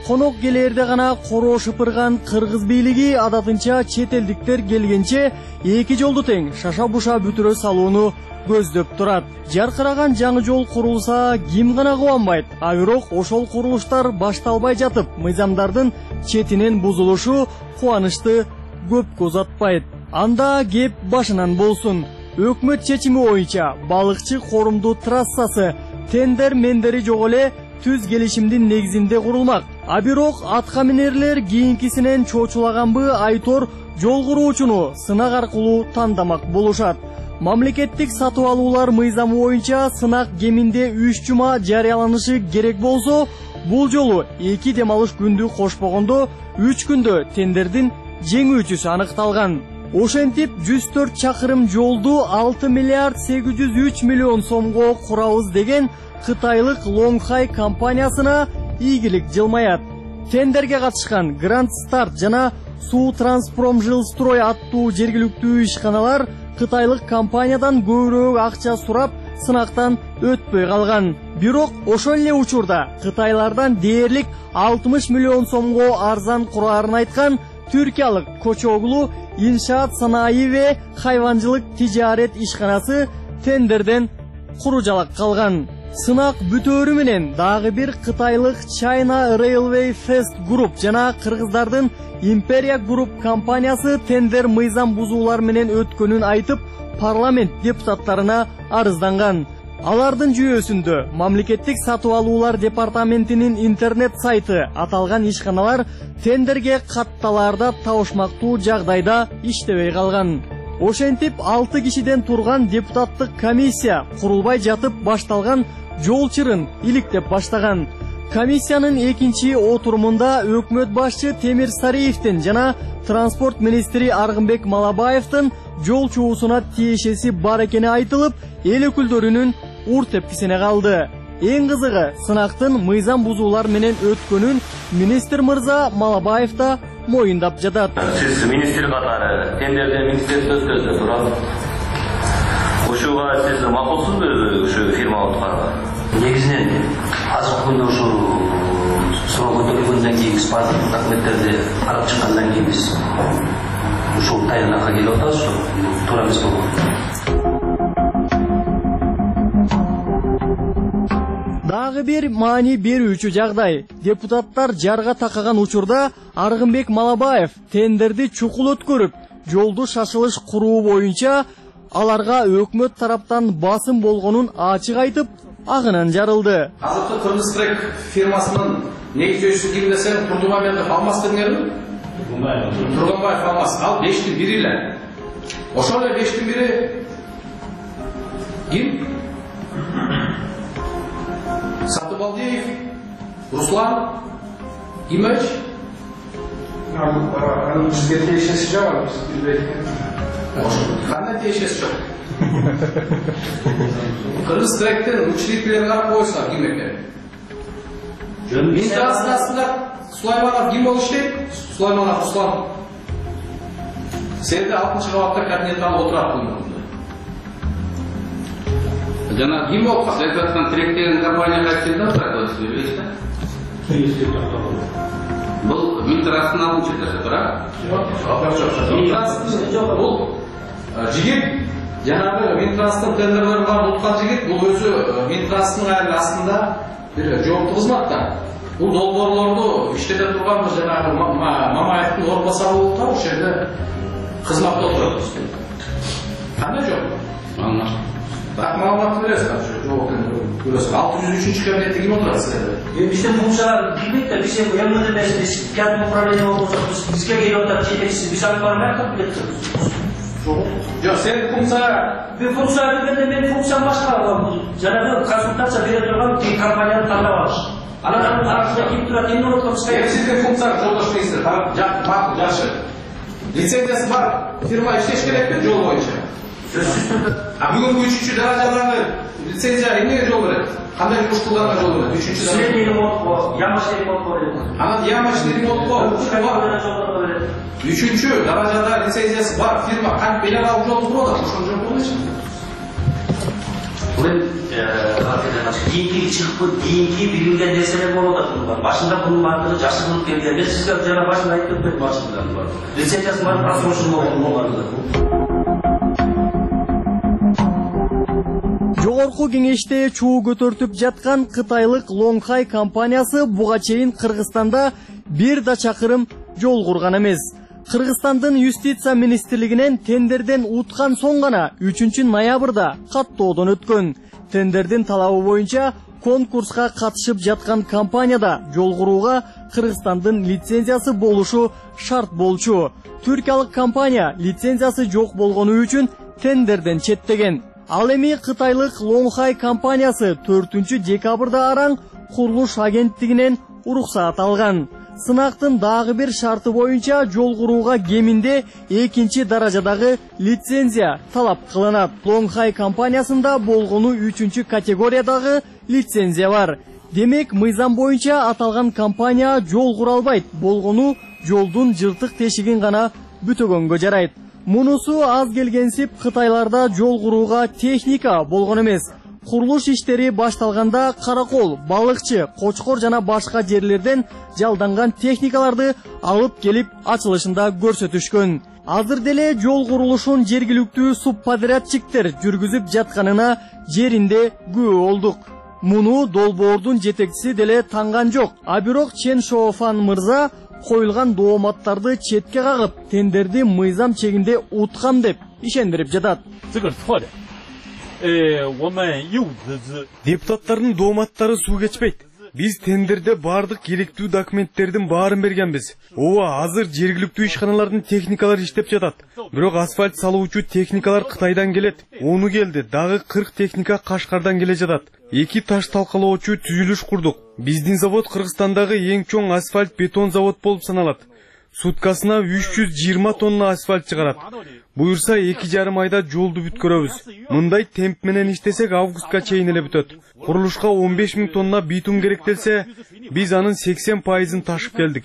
конок келерде гана короо шыпырган кыргыз бийлиги адатынча чет элдиктер келгенче эки жолду тең шаша буша бүтүрө салууну көздөп турат. Жаркыраган жаңы жол курулса ким гана кубанбайт, а бирок ошол курулуштар башталбай жатып, мыйзамдардын четинен бузулушу кубанычты көпкө узатпайт. Анда кеп башынан болсун. Өкмөт чечими боюнча балыкчы корумду трассасы тендер мендери жок эле түз келишимдин негизинде курулмак. А бирок атка минерлер кийинкисинен чочулаганбы айтор жол куруучуну сынак аркылуу тандамак болушат. Мамлекеттик сатып алуулар мыйзамы боюнча сынак кеминде үч жума жарыяланышы керек болсо, бул жолу эки дем алыш күндү кошпогондо үч күндө тендердин жеңүүчүсү аныкталган. Ошентип жүз төрт чакырым жолду алты миллиард сегиз жүз үч миллион сомго курабыз деген кытайлык Лонгхай компаниясына ийгилик жылмаят. Тендерге катышкан Гранд Старт жана Суу Транспромжилстрой аттуу жергиликтүү ишканалар кытайлык компаниядан көбүрөөк акча сурап сынактан өтпөй калган. Бирок ошол эле учурда кытайлардан дээрлик алтымыш миллион сомго арзан курарын айткан түркиялык Кочоглу иншаат санаи ве хайванчылык тижарет ишканасы тендерден куружалак калган. Сынак бүтөөрү менен дагы бир кытайлык China Railway Fast Group жана кыргыздардын Imperia Group компаниясы тендер мыйзам бузуулар менен өткөнүн айтып, парламент депутаттарына арызданган. Алардын жүйөсүндө мамлекеттик сатып алуулар департаментинин интернет сайты аталган ишканалар тендерге катталарда табышмактуу жагдайда иштебей калган. Ошентип алты кишиден турган депутаттык комиссия курулбай жатып башталган жол чырын иликтеп баштаган. Комиссиянын экинчи отурумунда өкмөт башчы Темир Сариевдин жана транспорт министри Аргынбек Малабаевдин жол чуусуна тиешеси бар экени айтылып, эл өкүлдөрүнүн ур тепкисине калды. Эң кызыгы, сынактын мыйзам бузуулар менен өткөнүн министр мырза Малабаев да моюндап жатат. Сиз министр катары тендерде министрликте өткөздү турат. Ошуга сиз макулсузбу ушу фирма аткарган? Негизинен азыркы күндө ушу суроо көтөрүлгөндөн кийин баардык документтерди карап чыккандан кийин биз ушул таянакка келип атабыз, туура эмес болду. Дагы бир маани берүүчү жагдай. Депутаттар жарга такаган учурда Аргынбек Малабаев тендерди чукул өткөрүп, жолду шашылыш куруу боюнча аларга өкмөт тараптан басым болгонун ачык айтып, агынан жарылды. Азыркы Кыргыз Трек фирмасынын негизчүсү ким десең, Турдумамедов Алмаз деңерби? Тургунбаев Алмаз. Ал бештин бири эле. Ошол эле бештин бири ким? Сатыбалдиев, Руслан, Имач. Анын бизге тиешеси жок, биз билбейт. Кандай тиешеси жок? Кыргыз Тректин учредителерин карап койсуңар ким экен? Минтрастын астында Сулайманов ким болуп иштейт? Сулайманов Руслан. Сенде алтынчы кабатта кабинетте отурат бул. Жана ким болуп калса, айткан Тректин компания кайсы турат, билбейсиз да? Бул Минтрастын алтынчы этажы, туура? Минтрастын жок, бул жигит жанагы Минтрасттын тендерлери бар уткан жигит, бул өзү Минтрасттын астында бир жооптуу кызматта. Бул долбоорлорду иштете турган жанагы Мамаевдин орун басары болуп да, ошол жерде кызматта отурат. Кандай жок? Аңлаш. Так маалыматты бересиз, жок көрөсүз. алты жүз үчүнчү кабинетте ким отурат силерде? Биздин функциялар билбейт да, биз МНД биз кадр управление болсок, бизге келип атат жетекчиси, биз алып бармай атат билет. Жок, сен функция... Мен функция дегенде мен функциям башка. Жанагы консультация бере турган кей компанияны тандап алыш. Анан арасында ким турат, эмне болуп калса? Сиздин функцияңыз жолдош министр, жакшы, макул, жакшы. Лицензиясы бар фирма иштеш керекпи жол боюнча? Сөзсүз. А бүгүнкү үчүнчү даражадагы лицензия эмнеге жол берет? Кандай жумуш кылганга жол берет? Үчүнчү даража. Средний ремонт, ямочный ремонт берет. Анан ямочный ремонт бар. Үчүнчү даражада лицензиясы бар фирма кантип эле алып жолду курат? Ошол жол болчу. бул эми кийинки чыгып кийинки билинген нерселер болуп атат. Бунун башында бунун баардыгы жакшы кылып келген. Мен сизге жана башында айтып өтпөйм башында. Лицензиясы бар, просрочен болгон баардыгы. Жогорку кеңеште чуу көтөртүп жаткан Кытайлык Лонгхай компаниясы буга чейин Кыргызстанда бир да чакырым жол курган эмес. Кыргызстандын юстиция министрлигинен тендерден уткан соң гана үчүнчү ноябрда каттоодон өткөн. Тендердин талабы боюнча конкурска катышып жаткан компанияда жол курууга Кыргызстандын лицензиясы болушу шарт болчу. Түркиялык компания лицензиясы жок болгону үчүн тендерден четтеген. Ал эми Кытайлык Лонгхай компаниясы төртүнчү декабрда араң курулуш агенттигинен уруксаат алган. Сынактын дагы бир шарты боюнча жол курууга кеминде экинчи даражадагы лицензия талап кылынат. Лонгхай компаниясында болгону үчүнчү категориядагы лицензия бар. Демек, мыйзам боюнча аталган компания жол кура албайт, болгону жолдун жыртык тешигин гана бүтөгөнгө жарайт. Мунусу аз келгенсип Кытайларда жол курууга техника болгон эмес. Курулуш иштери башталганда каракол, балыкчы, кочкор жана башка жерлерден жалданган техникаларды алып келип ачылышында көрсөтүшкөн. Азыр деле жол курулушун жергиликтүү субподрядчиктер жүргүзүп жатканына жеринде күбө болдук. Муну долбоордун жетекчиси деле танган жок. А бирок Чен Шоуфан мырза коюлган дооматтарды четке кагып, тендерди мыйзам чегинде уткам деп ишендирип жатат. Депутаттардын дооматтары суу кечпейт. Биз тендерде бардык керектүү документтердин баарын бергенбиз. Ооба, азыр жергиликтүү ишканалардын техникалары иштеп жатат. Бирок асфальт салуучу техникалар Кытайдан келет. Ону келди, дагы кырк техника Кашкардан келе жатат. Эки таш талкалоочу түзүлүш курдук. Биздин завод Кыргызстандагы эң чоң асфальт бетон завод болуп саналат. Суткасына үч жүз жыйырма тонна асфальт чыгарат. Буюрса эки жарым айда жолду бүткөрөбүз. Мындай темп менен иштесек августка чейин эле бүтөт. Курулушка он беш миң тонна битум керектелсе, биз анын сексен пайызын ташып келдик.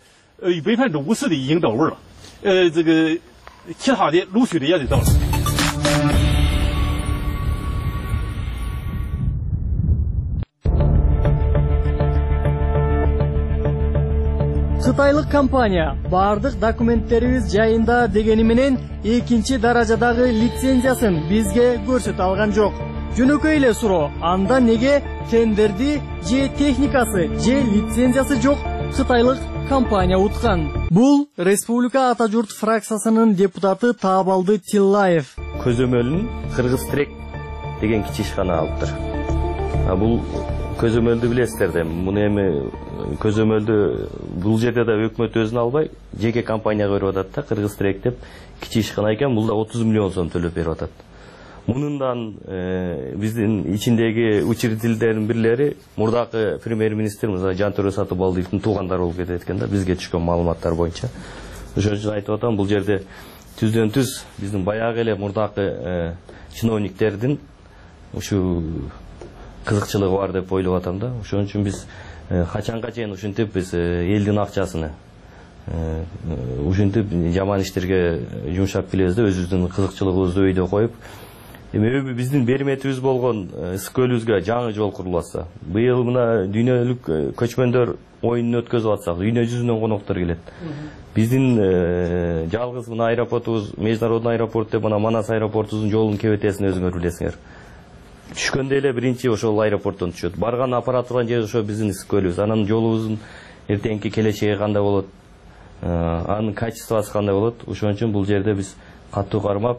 Кытайлык компания бардык документтерибиз жайында дегени менен экинчи даражадагы лицензиясын бизге көрсөтө алган жок. Жөнөкөй эле суроо, анда неге тендерди же техникасы же лицензиясы жок Кытайлык компания уткан? Бул Республика Ата журт фракциясынын депутаты Таабалды Тиллаев. Көзөмөлүн Кыргыз Трек деген кичи ишкана алыптыр. Бул көзөмөлдү билесиздер да, муну эми көзөмөлдү бул жерде да өкмөт өзүн албай, жеке компанияга берип атат да, Кыргыз Трек деп кичи ишкана экен, бул да отуз миллион сом төлөп берип атат. Мунундан э, биздин ичиндеги учредителдердин бирлери мурдакы премьер-министрибиз Жантөрө Сатыбалдиевдин туугандары болуп кетет экен да, бизге түшкөн маалыматтар боюнча. Ошон үчүн айтып атам, бул жерде түздөн түз биздин баягы эле мурдакы э, чиновниктердин ушу кызыкчылыгы бар деп ойлоп атам да. Ошон үчүн биз качанга чейин ушинтип биз элдин акчасын ушинтип жаман иштерге жумшап келебиз да, өзүбүздүн кызыкчылыгыбызды өйдө коюп. Эми биздин берметибиз болгон Ысык-Көлүбүзгө жаңы жол куруласа, быйыл мына дүйнөлүк көчмөндөр оюнун өткөзүп атсак, дүйнө жүзүнөн коноктор келет. Биздин жалгыз мына аэропортубуз, международный аэропорт деп мына Манас аэропортубуздун жолунун кебетесин өзүңөр билесиңер. Түшкөндө эле биринчи ошол аэропорттон түшөт. Барган аппарат турган жер ошо биздин Ысык-Көлүбүз. Анан жолубуздун эртеңки келечеги кандай болот? Анын качествосу кандай болот? Ошон үчүн бул жерде биз катуу кармап,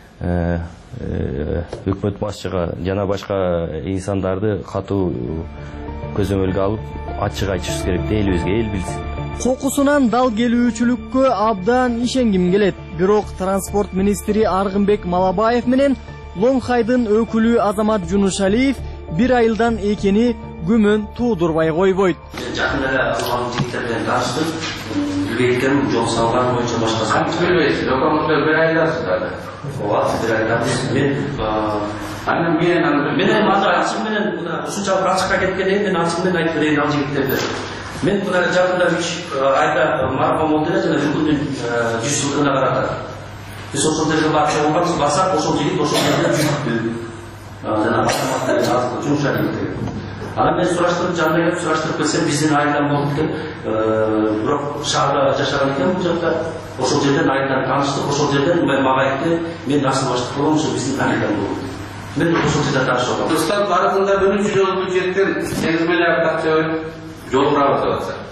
өкмөт башчыга жана башка инсандарды катуу көзөмөлгө алып, ачык айтышыбыз керек да, элибизге, эл билсин. Кокусунан дал келүүчүлүккө абдан ишенгим келет. Бирок транспорт министри Аргынбек Малабаев менен Лонгхайдын өкүлү Азамат Жунушалиев бир айылдан экени күмөн туудурбай койбойт. Жакында эле алган жигиттер менен таныштым. Билбейт жол салган боюнча башкасы. Кантип билбейсиз? Өкмөттөр бир айдасыздар. Ооба, бир айдамыз. Мен анан мен мен азыр ачык менен мына ушунчалык ачыкка кеткенден мен ачык менен айтып берейин ал жигиттерге. Мен мына жакында үч айда марком болду эле жана бүгүндүн жүз жылдыгына карата. Biz ошол жерге барып чогулганбыз, барсак ошол жигит ошол жерде жүрүптү. жана маалыматтарды жазып жумшайлык керек. Анан мен сураштырып жанына келип сураштырып келсем биздин айылдан болду экен. Бирок шаарда жашаган экен бул жакта. Ошол жерден айылдан тааныштык, ошол жерден мага айтты, мен насыл баштык болгом, ошо биздин айылдан болду. Мен ошол жерде таанышып алдым. Кыргызстан тарыхында биринчи жолу жеткен сегиз миллиард акча жол курабыз деп атса.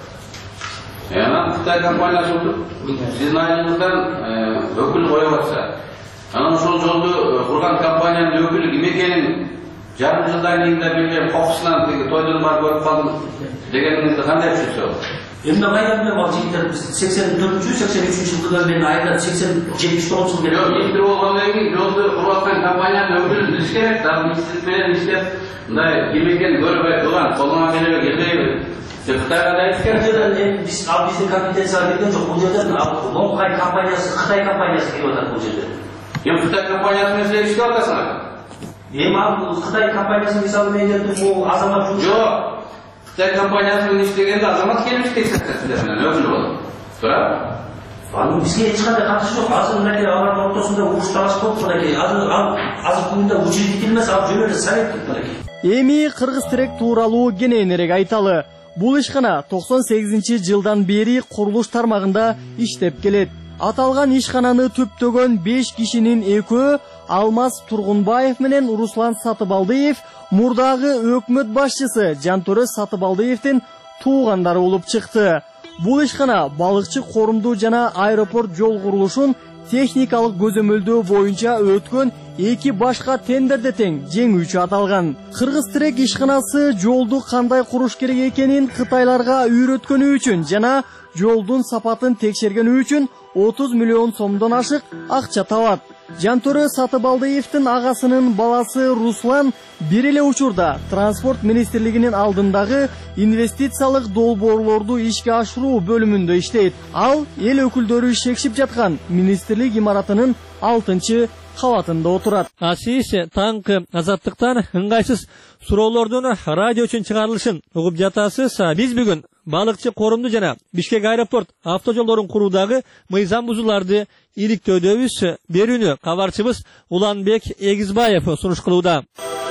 Анан Кытай компаниясы сиздин айылыңыздан өкүл коюп атса. Анан ошол жолду курган компаниянын өкүлү ким экенин жарым жылдан кийин да билген кокусунан тиги тойдон барып көрүп калдым дегениңизди кандай түшүнсөң? Эми кайдан билем ал жигиттер сексен төртүнчү сексен үчүнчү жылдан мен айда сексен жетимиш тогуз жыл керек. Министр болгондон кийин жолду куруп аткан компаниянын өкүлүн билиш керек. Дагы министрлик менен иштеп, мындай ким экенин көрбөй турган, колуңа келбей келбейби? Кытайга да айтып келген, биз ал биздин компетенцияга кирген жок. Бул жерде Лонгхай компаниясы, Кытай компаниясы келип атат бул жерде. Эми Кытай компаниясы менен силер иштеп атасыңар. Эми ал Кытай компаниясы мисалы менен бул азамат жумуш. Жок. Кытай компаниясы менен иштегенде азамат келип иштейсиңер силер менен өкүл болуп. Туура? Анын бизге эч кандай катышы жок. Азыр мынакей алардын ортосунда уруш талаш болуп мынакей. Азыр ал азыр күндө учредитель эмес, ал жөн эле советтик мынакей. Эми Кыргызтирек тууралуу кененирээк айталы. Бул ишкана токсон сегизинчи жылдан бери курулуш тармагында иштеп келет. Аталган ишкананы түптөгөн беш кишинин экөө Алмаз Тургунбаев менен Руслан Сатыбалдыев мурдагы өкмөт башчысы Жантөрө Сатыбалдыевдин туугандары болуп чыкты. Бул ишкана балыкчы корумду жана аэропорт жол курулушун техникалык көзөмөлдөө боюнча өткөн эки башка тендерде тең жеңүүчү аталган. Кыргызтирек ишканасы жолду кандай куруш керек экенин кытайларга үйрөткөнү үчүн жана жолдун сапатын текшергени үчүн отуз миллион сомдон ашык акча табат. Жантөрө Сатыбалдыевдин агасынын баласы Руслан бир эле учурда транспорт министрлигинин алдындагы инвестициялык долбоорлорду ишке ашыруу бөлүмүндө иштейт. Ал эл өкүлдөрү шекшип жаткан министрлик имаратынын алтынчы кабатында отурат. Асис таңкы азаттыктан ыңгайсыз суроолордун радио үчүн чыгарылышын угуп жатасыз. Биз бүгүн балыкчы корумду жана Бишкек аэропорт автожолдорун куруудагы мыйзам бузууларды иликтөөдөбүз. Берүүнү кабарчыбыз Уланбек Эгизбаев сунуш кылууда.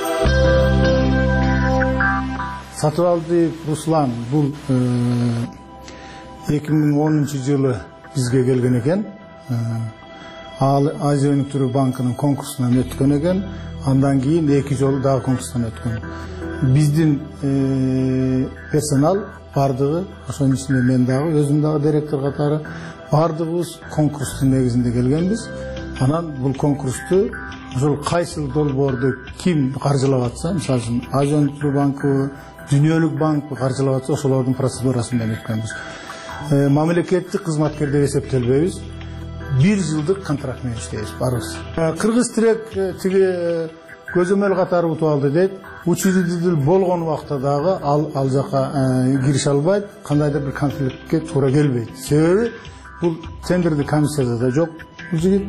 Сатыбалдыев Руслан бул эки миң онунчу жылы бизге келген экен. Ал Азия өнүктүрүү банкынын конкурсунан өткөн экен. Андан кийин эки жолу дагы конкурстан өткөн. Биздин персонал бардыгы, ошонун ичинде мен дагы, өзүм дагы директор катары бардыгыбыз конкурстун негизинде келгенбиз. Анан бул конкурсту ошол кайсыл долбоорду ким каржылап атса, мисалы үчүн Азия өнүктүрүү банкы, Дүйнөлүк банк каржылап атса, ошолордун процедурасынан өткөнбүз. Мамлекеттик кызматкер деп эсептелбейбиз. бир жылдык контракт менен иштейбиз барыбыз. Кыргызтирек тиги көзөмөл катары утуп алды дейт. Учредитель болгон убакта дагы ал ал жака кирише албайт, кандайдыр бир конфликтке туура келбейт. Себеби бул тендерди комиссияда да жок. Бул жигит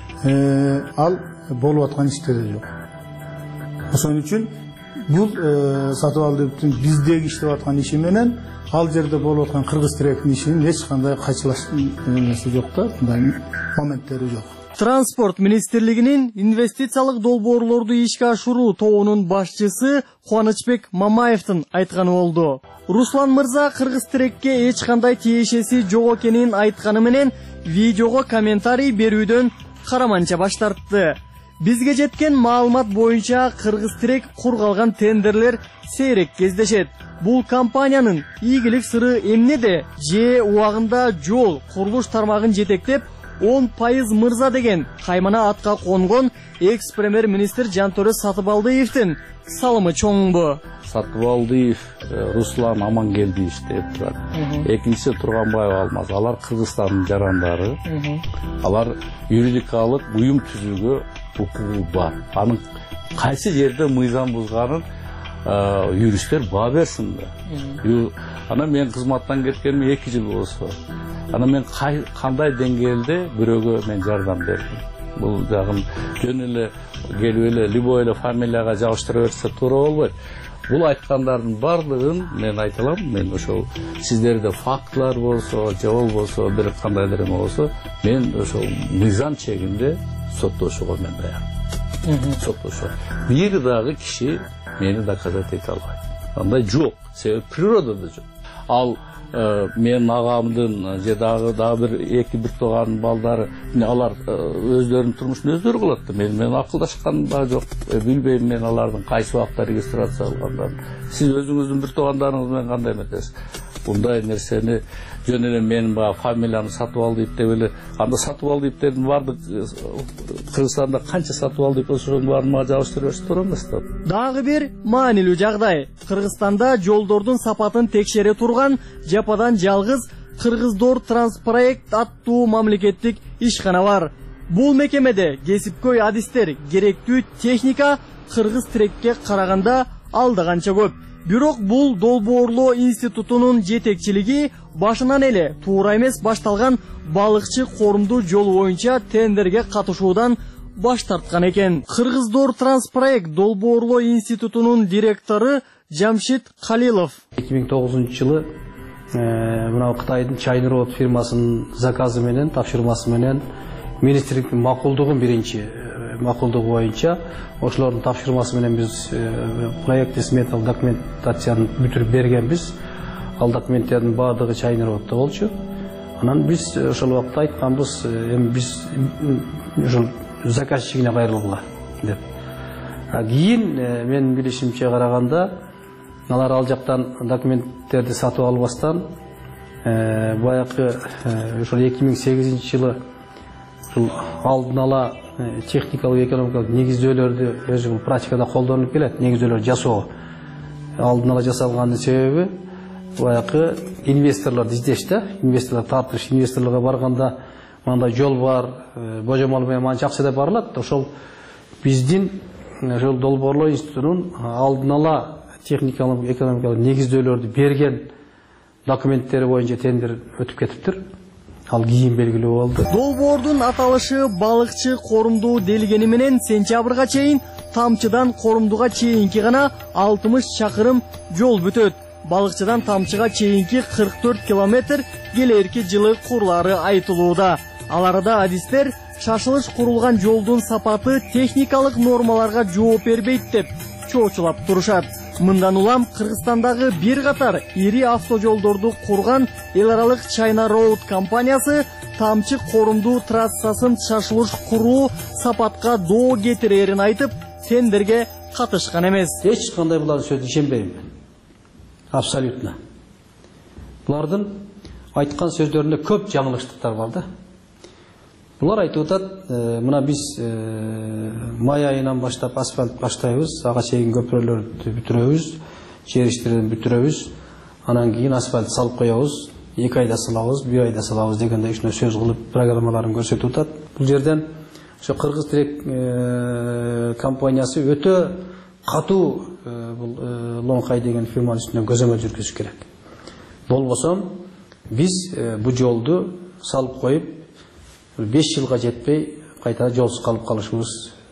ал болуп аткан иште да жок. Ошон үчүн бул Сатыбалдыевдин биздеги иштеп аткан иши менен ал жерде болуп аткан Кыргызтиректин ишинин эч кандай кайчылашкан нерсе жок да, мындай моменттери жок. Транспорт министрлигинин инвестициялык долбоорлорду ишке ашыруу тобунун башчысы Кубанычбек Мамаевдин айтканы болду. Руслан мырза Кыргызтирекке эч кандай тиешеси жок экенин айтканы менен видеого комментарий берүүдөн караманча баш тартты. Бизге жеткен маалымат боюнча Кыргызтирек кургалган тендерлер сейрек кездешет. Бул компаниянын ийгилик сыры эмнеде? Же убагында жол курулуш тармагын жетектеп он пайыз мырза деген каймана атка конгон экс-премьер министр Жантөрө Сатыбалдыевдин салымы чоңбу? Сатыбалдыев Руслан Амангелди иштеп турат. Экинчиси Турганбаев Алмаз. Алар Кыргызстандын жарандары. Алар юридикалык уюм түзүүгө укугу бар. Анын кайсы жерде мыйзам бузганын юристтер баа берсин да. Ана мен кызматтан кеткениме эки жыл болсо. Ана мен кандай деңгээлде бирөөгө мен жардам бердим. Бул жагын жөн эле келип эле любой эле фамилияга жабыштыра берсе туура болбойт. Бул айткандардын бардыгын мен айталам, мен ошол сиздерде фактылар болсо, же болбосо бир кандайдыр эме болсо, мен ошол мыйзам чегинде соттошууга мен даяр. соттошот. Бир дагы киши мени доказать эте албайт. Андай жок. Себеби природада жок. Ал менин агамдын же дагы дагы бир эки бир тууганын балдары алар өздөрүнүн турмушун өздөрү кылат да. Мен менен акылдашкан да жок. Билбейм мен алардын кайсы убакта регистрация алгандарын. Сиз өзүңүздүн бир туугандарыңыз менен кандай эметесиз? Bunday нерсени жөн эле менин баягы фамилияны сатып ал дейт деп эле анда сатып ал дейптердин баардык Кыргызстанда канча сатып ал дейп ошонун баарын мага жабыштырып берсе туура эмес да. Дагы бир маанилүү жагдай. Кыргызстанда жолдордун сапатын текшере турган жападан жалгыз Кыргыздор Транспроект аттуу мамлекеттик ишкана бар. Бул мекемеде кесипкөй адистер, керектүү техника Кыргыз Трекке караганда алда канча көп. Бирок бул Долбоорлоо институтунун жетекчилиги башынан эле туура эмес башталган балыкчы корумдуу жол боюнча тендерге катышуудан баш тарткан экен. Кыргыздор Транспроект Долбоорлоо институтунун директору Жамшит Калилов эки миң тогузунчу жылы мына Кытайдын China Road фирмасынын заказы менен, тапшырмасы менен министрликтин макулдугун биринчи макулдугу боюнча ошолордун тапшырмасы менен биз проект сметалык документацияны бүтүрүп бергенбиз. Ал документтердин баардыгы China Road'да болчу. Анан биз ошол убакта айтканбыз, эми биз ошол заказчигине кайрылгыла деп. Кийин менин билишимче караганда алар ал жактан документтерди сатып албастан баягы ошол эки миң сегизинчи жылы алдын ала техникалык экономикалык негиздөөлөрдү өзү бул практикада колдонулуп келет. Негиздөөлөр жасоо алдын ала жасалгандын себеби баягы инвесторлорду издеш да, инвесторлор тартыш, инвесторлорго барганда мындай жол бар, божомол менен манча акча деп барылат. Ошол биздин ошол Долбоорлоо институтунун алдын ала техникалык экономикалык негиздөөлөрдү берген документтери боюнча тендер өтүп кетиптир. Ал кийин белгилүү болду. Долбоордун аталышы балыкчы корумдуу делгени менен сентябрга чейин Тамчыдан Корумдуга чейинки гана алтымыш чакырым жол бүтөт. Балыкчыдан Тамчыга чейинки кырк төрт километр келерки жылы курулары айтылууда. Ал арада адистер шашылыш курулган жолдун сапаты техникалык нормаларга жооп бербейт деп чоочулап турушат. Мындан улам Кыргызстандагы бир катар ири автожолдорду курган эл аралык China Road компаниясы Тамчы Корумдуу трассасын шашылыш куруу сапатка доо кетирерин айтып, тендерге катышкан эмес. Эч кандай булардын сөзүнө ишенбейм. Абсолютно. Булардын айткан сөздөрүндө көп жаңылыштыктар бар да. Булар айтып атат, мына биз май айынан баштап асфальт баштайбыз, ага чейин көпүрөлөрдү бүтүрөбүз, жер иштерин бүтүрөбүз, анан кийин асфальт салып коебуз, эки айда салабыз, бир айда салабыз дегендей ушуну сөз кылып программаларын көрсөтүп атат. Бул жерден ошо Кыргыз Трек компаниясы өтө катуу бул Лоңкай деген фирманын үстүнөн көзөмөл жүргүзүш керек. Болбосо биз бул жолду салып коюп беш жылга жетпей кайта жолсуз калып калышыбыз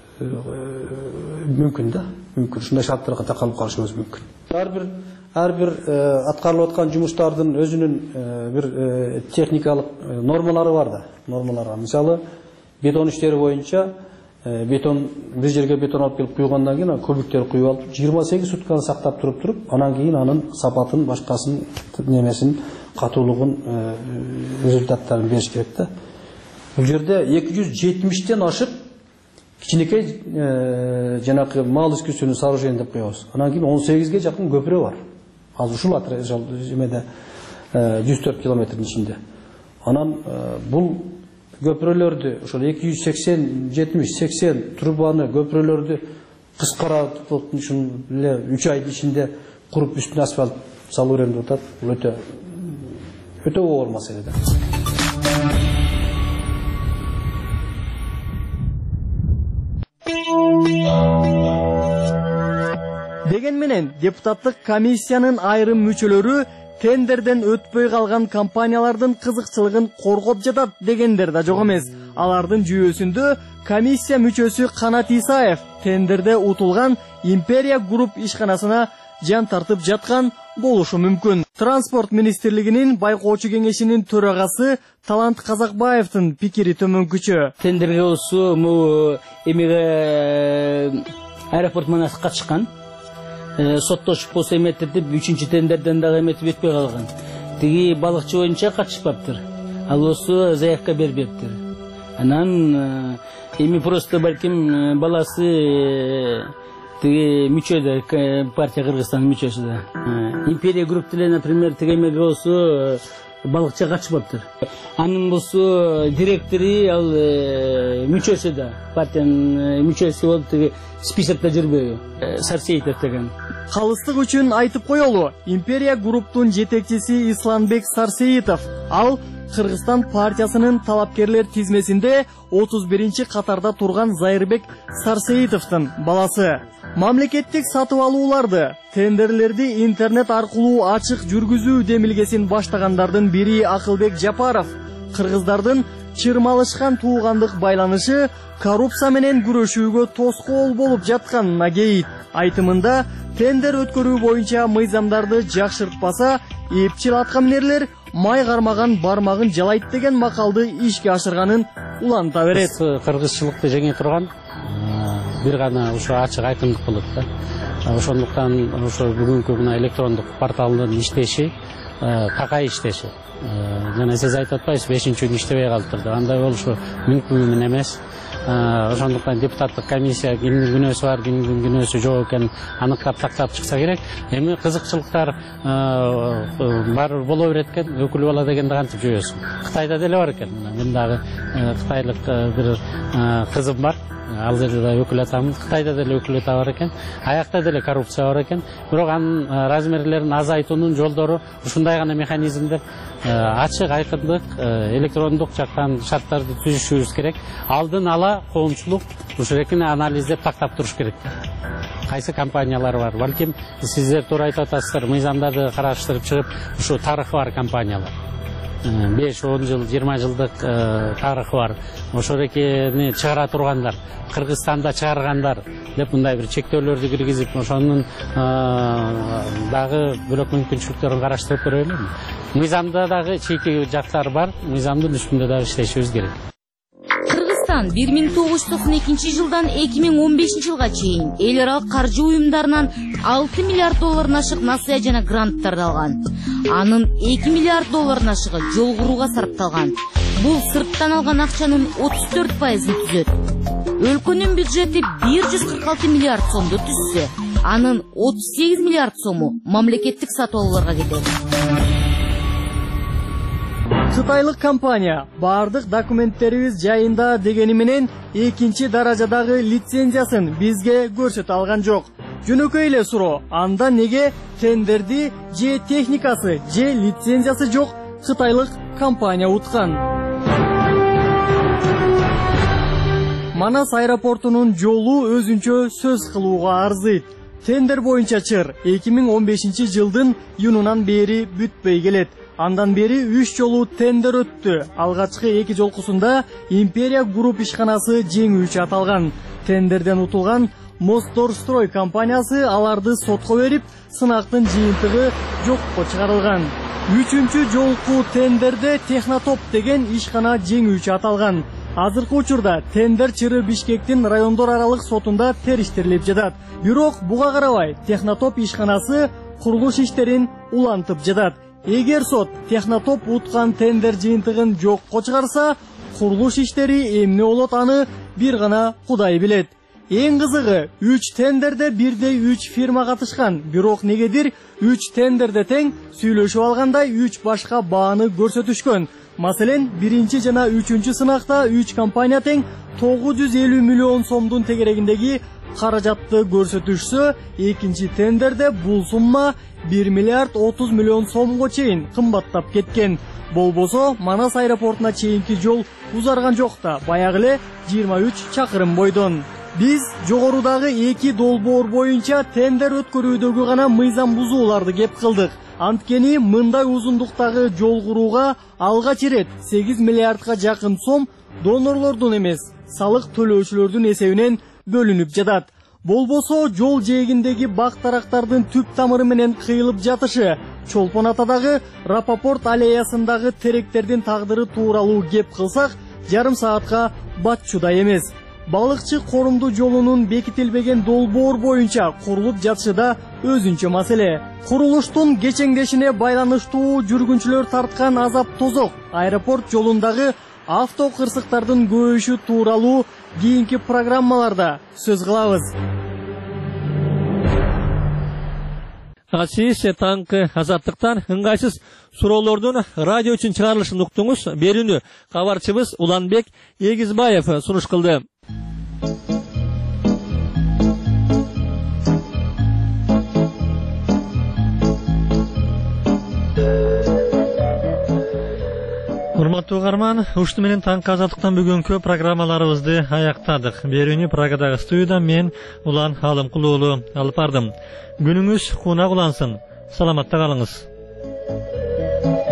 мүмкүн да. Мүмкүн ушундай шарттарга такалып калышыбыз мүмкүн. Ар бир ар бир аткарылып аткан жумуштардын өзүнүн бир техникалык нормалары бар да. Нормалары. Мисалы, бетон иштери боюнча бетон бир жерге бетон алып келип куйгандан кийин көбүктөр куюп алып жыйырма сегиз сутканы сактап туруп туруп, анан кийин анын сапатын, башкасын, немесин, катуулугун, результаттарын бериш керек да. Бул жерде эки жүз жетимиштен ашык кичинекей жанакы мал искусственный сооружение деп коебуз. Анан кийин он сегизге жакын көпүрө бар. Азыр ушул жемеде жүз төрт километрдин ичинде. Анан бул көпүрөлөрдү ошол эки жүз сексен, жетимиш, сексен трубаны көпүрөлөрдү кыскаратып ушун эле үч айдын ичинде куруп үстүнө асфальт салуу керек деп атат. Бул өтө өтө оор маселе да. Деген менен депутаттык комиссиянын айрым мүчөлөрү тендерден өтпөй калган компаниялардын кызыкчылыгын коргоп жатат дегендер да жок эмес. Алардын жүйөсүндө комиссия мүчөсү Канат Исаев тендерде утулган Империя Групп ишканасына жан тартып жаткан болушу мүмкүн. Транспорт министрлигинин байкоочу кеңешинин төрагасы Талант Казакбаевдин пикири төмөнкүчө. Тендерге болсо му эмеге аэропорт манас катышкан. Соттошуп болсо эметип үчүнчү тендерден дагы эметип өтпөй калган. Тиги балыкчы боюнча катышпаптыр. Ал болсо заявка бербептир. Анан эми просто балким баласы тиги мүчө да партия Кыргызстандын мүчөсү да. Империя групп деле, например, тиги эмеге болсо балыкчы катышпаптыр. Анын болсо директору ал мүчөсү да, партиянын мүчөсү болуп тиги списокто жүрбөйбү. Сарсеитов деген. Калыстык үчүн айтып коелу, Империя групптун жетекчиси Исламбек Сарсеитов. Ал Кыргызстан партиясынын талапкерлер тизмесинде отуз биринчи катарда турган Зайырбек Сарсеитовдун баласы. Мамлекеттик сатып алууларды, тендерлерди интернет аркылуу ачык жүргүзүү демилгесин баштагандардын бири Акылбек Жапаров кыргыздардын чырмалышкан туугандык байланышы коррупция менен күрөшүүгө тоскоол болуп жатканына кейит. Айтымында тендер өткөрүү боюнча мыйзамдарды жакшыртпаса, эпчил аткаминерлер май кармаган бармагын жалайт деген макалды ишке ашырганын уланта берет. Кыргызчылыкты жеңе турган бир гана ушу ачык айкындык болот да. Ошондуктан ошо бүгүнкү мына электрондук порталдын иштеши такай иштеши. Жана сиз айтып атпайсыз, бешинчи күн иштебей калыптыр деп. Андай болушу мүмкүн эмес. Ошондуктан депутаттык комиссия кимдин күнөөсү бар, кимдин күнөөсү жок экенин аныктап тактап чыкса керек. Эми кызыкчылыктар бар боло берет экен, өкүл бала дегенди кантип жөөсүң. Кытайда деле бар экен. Мен дагы кытайлык бир кызым бар. Ал жерде да өкүл атамын. Кытайда деле өкүл ата бар экен. Аякта деле коррупция бар экен. Бирок анын размерлерин азайтуунун жолдору ушундай гана механизмдер, ачык айкындык, электрондук жактан шарттарды түзүшүбүз керек. Алдын ала коомчулук ушурекин анализдеп тактап туруш керек. Кайсы компаниялар бар? Балким сиздер туура айтып атасыздар, мыйзамдарды караштырып чыгып, ушу тарыхы бар компаниялар. беш он жыл, жыйырма жылдык тарыхы бар. Ошорекени чыгара тургандар, Кыргызстанда чыгаргандар деп мындай бир чектөөлөрдү киргизип, ошонун дагы бирок мүмкүнчүлүктөрүн караштырып көрөлү. Мыйзамда дагы чийки жактар бар, мыйзамдын үстүндө дагы иштешибиз керек. Кыргызстан бир миң тогуз жүз токсон экинчи жылдан эки миң он бешинчи жылга чейин эл аралык каржы уюмдарынан алты миллиард доллардан ашык насыя жана гранттарды алган. Анын эки миллиард доллардан ашыгы жол курууга сарпталган. Бул сырттан алган акчанын отуз төрт пайызын түзөт. Өлкөнүн бюджети бир жүз кырк алты миллиард сомду түзсө, анын отуз сегиз миллиард сому мамлекеттик сатып алууларга кетет. Кытайлык компания бардык документтерибиз жайында дегени менен экинчи даражадагы лицензиясын бизге көрсөтө алган жок. Жөнөкөй эле суроо, анда неге тендерди же техникасы же лицензиясы жок кытайлык компания уткан? Манас аэропортунун жолу өзүнчө сөз кылууга арзыйт. Тендер боюнча чыр эки миң он бешинчи жылдын июнунан бери бүтпөй келет. Андан бери үч жолу тендер өттү. Алгачкы эки жолкусунда Империя групп ишканасы жеңүүчү аталган. Тендерден утулган Мосторстрой компаниясы аларды сотко берип, сынактын жыйынтыгы жокко чыгарылган. Үчүнчү жолку тендерде Технотоп деген ишкана жеңүүчү аталган. Азыркы учурда тендер чыры Бишкектин райондор аралык сотунда териштирилип жатат. Бирок буга карабай Технотоп ишканасы курулуш иштерин улантып жатат. Эгер сот Технотоп уткан тендер жыйынтыгын жокко чыгарса, курулуш иштери эмне болот аны бир гана Кудай билет. Эң кызыгы, үч тендерде бирдей үч фирма катышкан, бирок негедир үч тендерде тең сүйлөшүп алгандай үч башка бааны көрсөтүшкөн. Маселен, биринчи жана үчүнчү сынакта үч компания тең тогуз жүз элүү миллион сомдун тегерегиндеги каражатты көрсөтүшсө, экинчи тендерде бул сумма бир миллиард отуз миллион сомго чейин кымбаттап кеткен. Болбосо, Манас аэропортуна чейинки жол узарган жок да, баягы эле жыйырма үч чакырым бойдон. Биз жогорудагы эки долбоор боюнча тендер өткөрүүдөгү гана мыйзам бузууларды кеп кылдык. Анткени мындай узундуктагы жол курууга алгач ирет сегиз миллиардга жакын сом донорлордун эмес, салык төлөөчүлөрдүн эсебинен бөлүнүп жатат. болбосо жол жээгиндеги бак дарактардын түп тамыры менен кыйылып жатышы, Чолпон Атадагы Рапопорт аллеясындагы теректердин тагдыры тууралуу кеп кылсак, жарым саатка бат чудай эмес. Балыкчы корумду жолунун бекитилбеген долбоор боюнча курулуп жатышы да өзүнчө маселе. Курулуштун кечеңдешине байланыштуу жүргүнчүлөр тарткан азап тозок аэропорт жолундагы авто кырсыктардын көбөйүшү тууралуу кийинки программаларда сөз кылабыз. Сиз таңкы азаттыктан ыңгайсыз суроолордун радио үчүн чыгарылышын уктуңуз. Берүүнү кабарчыбыз Уланбек Эгизбаев сунуш кылды. Урматтуу угарман, ушуну менен таңкы азаттыктан бүгүнкү программаларыбызды аяктадык. Берүүнү Прагадагы студияда мен Улан Алымкул уулу алып бардым. Күнүңүз кунак улансын. Саламатта калыңыз.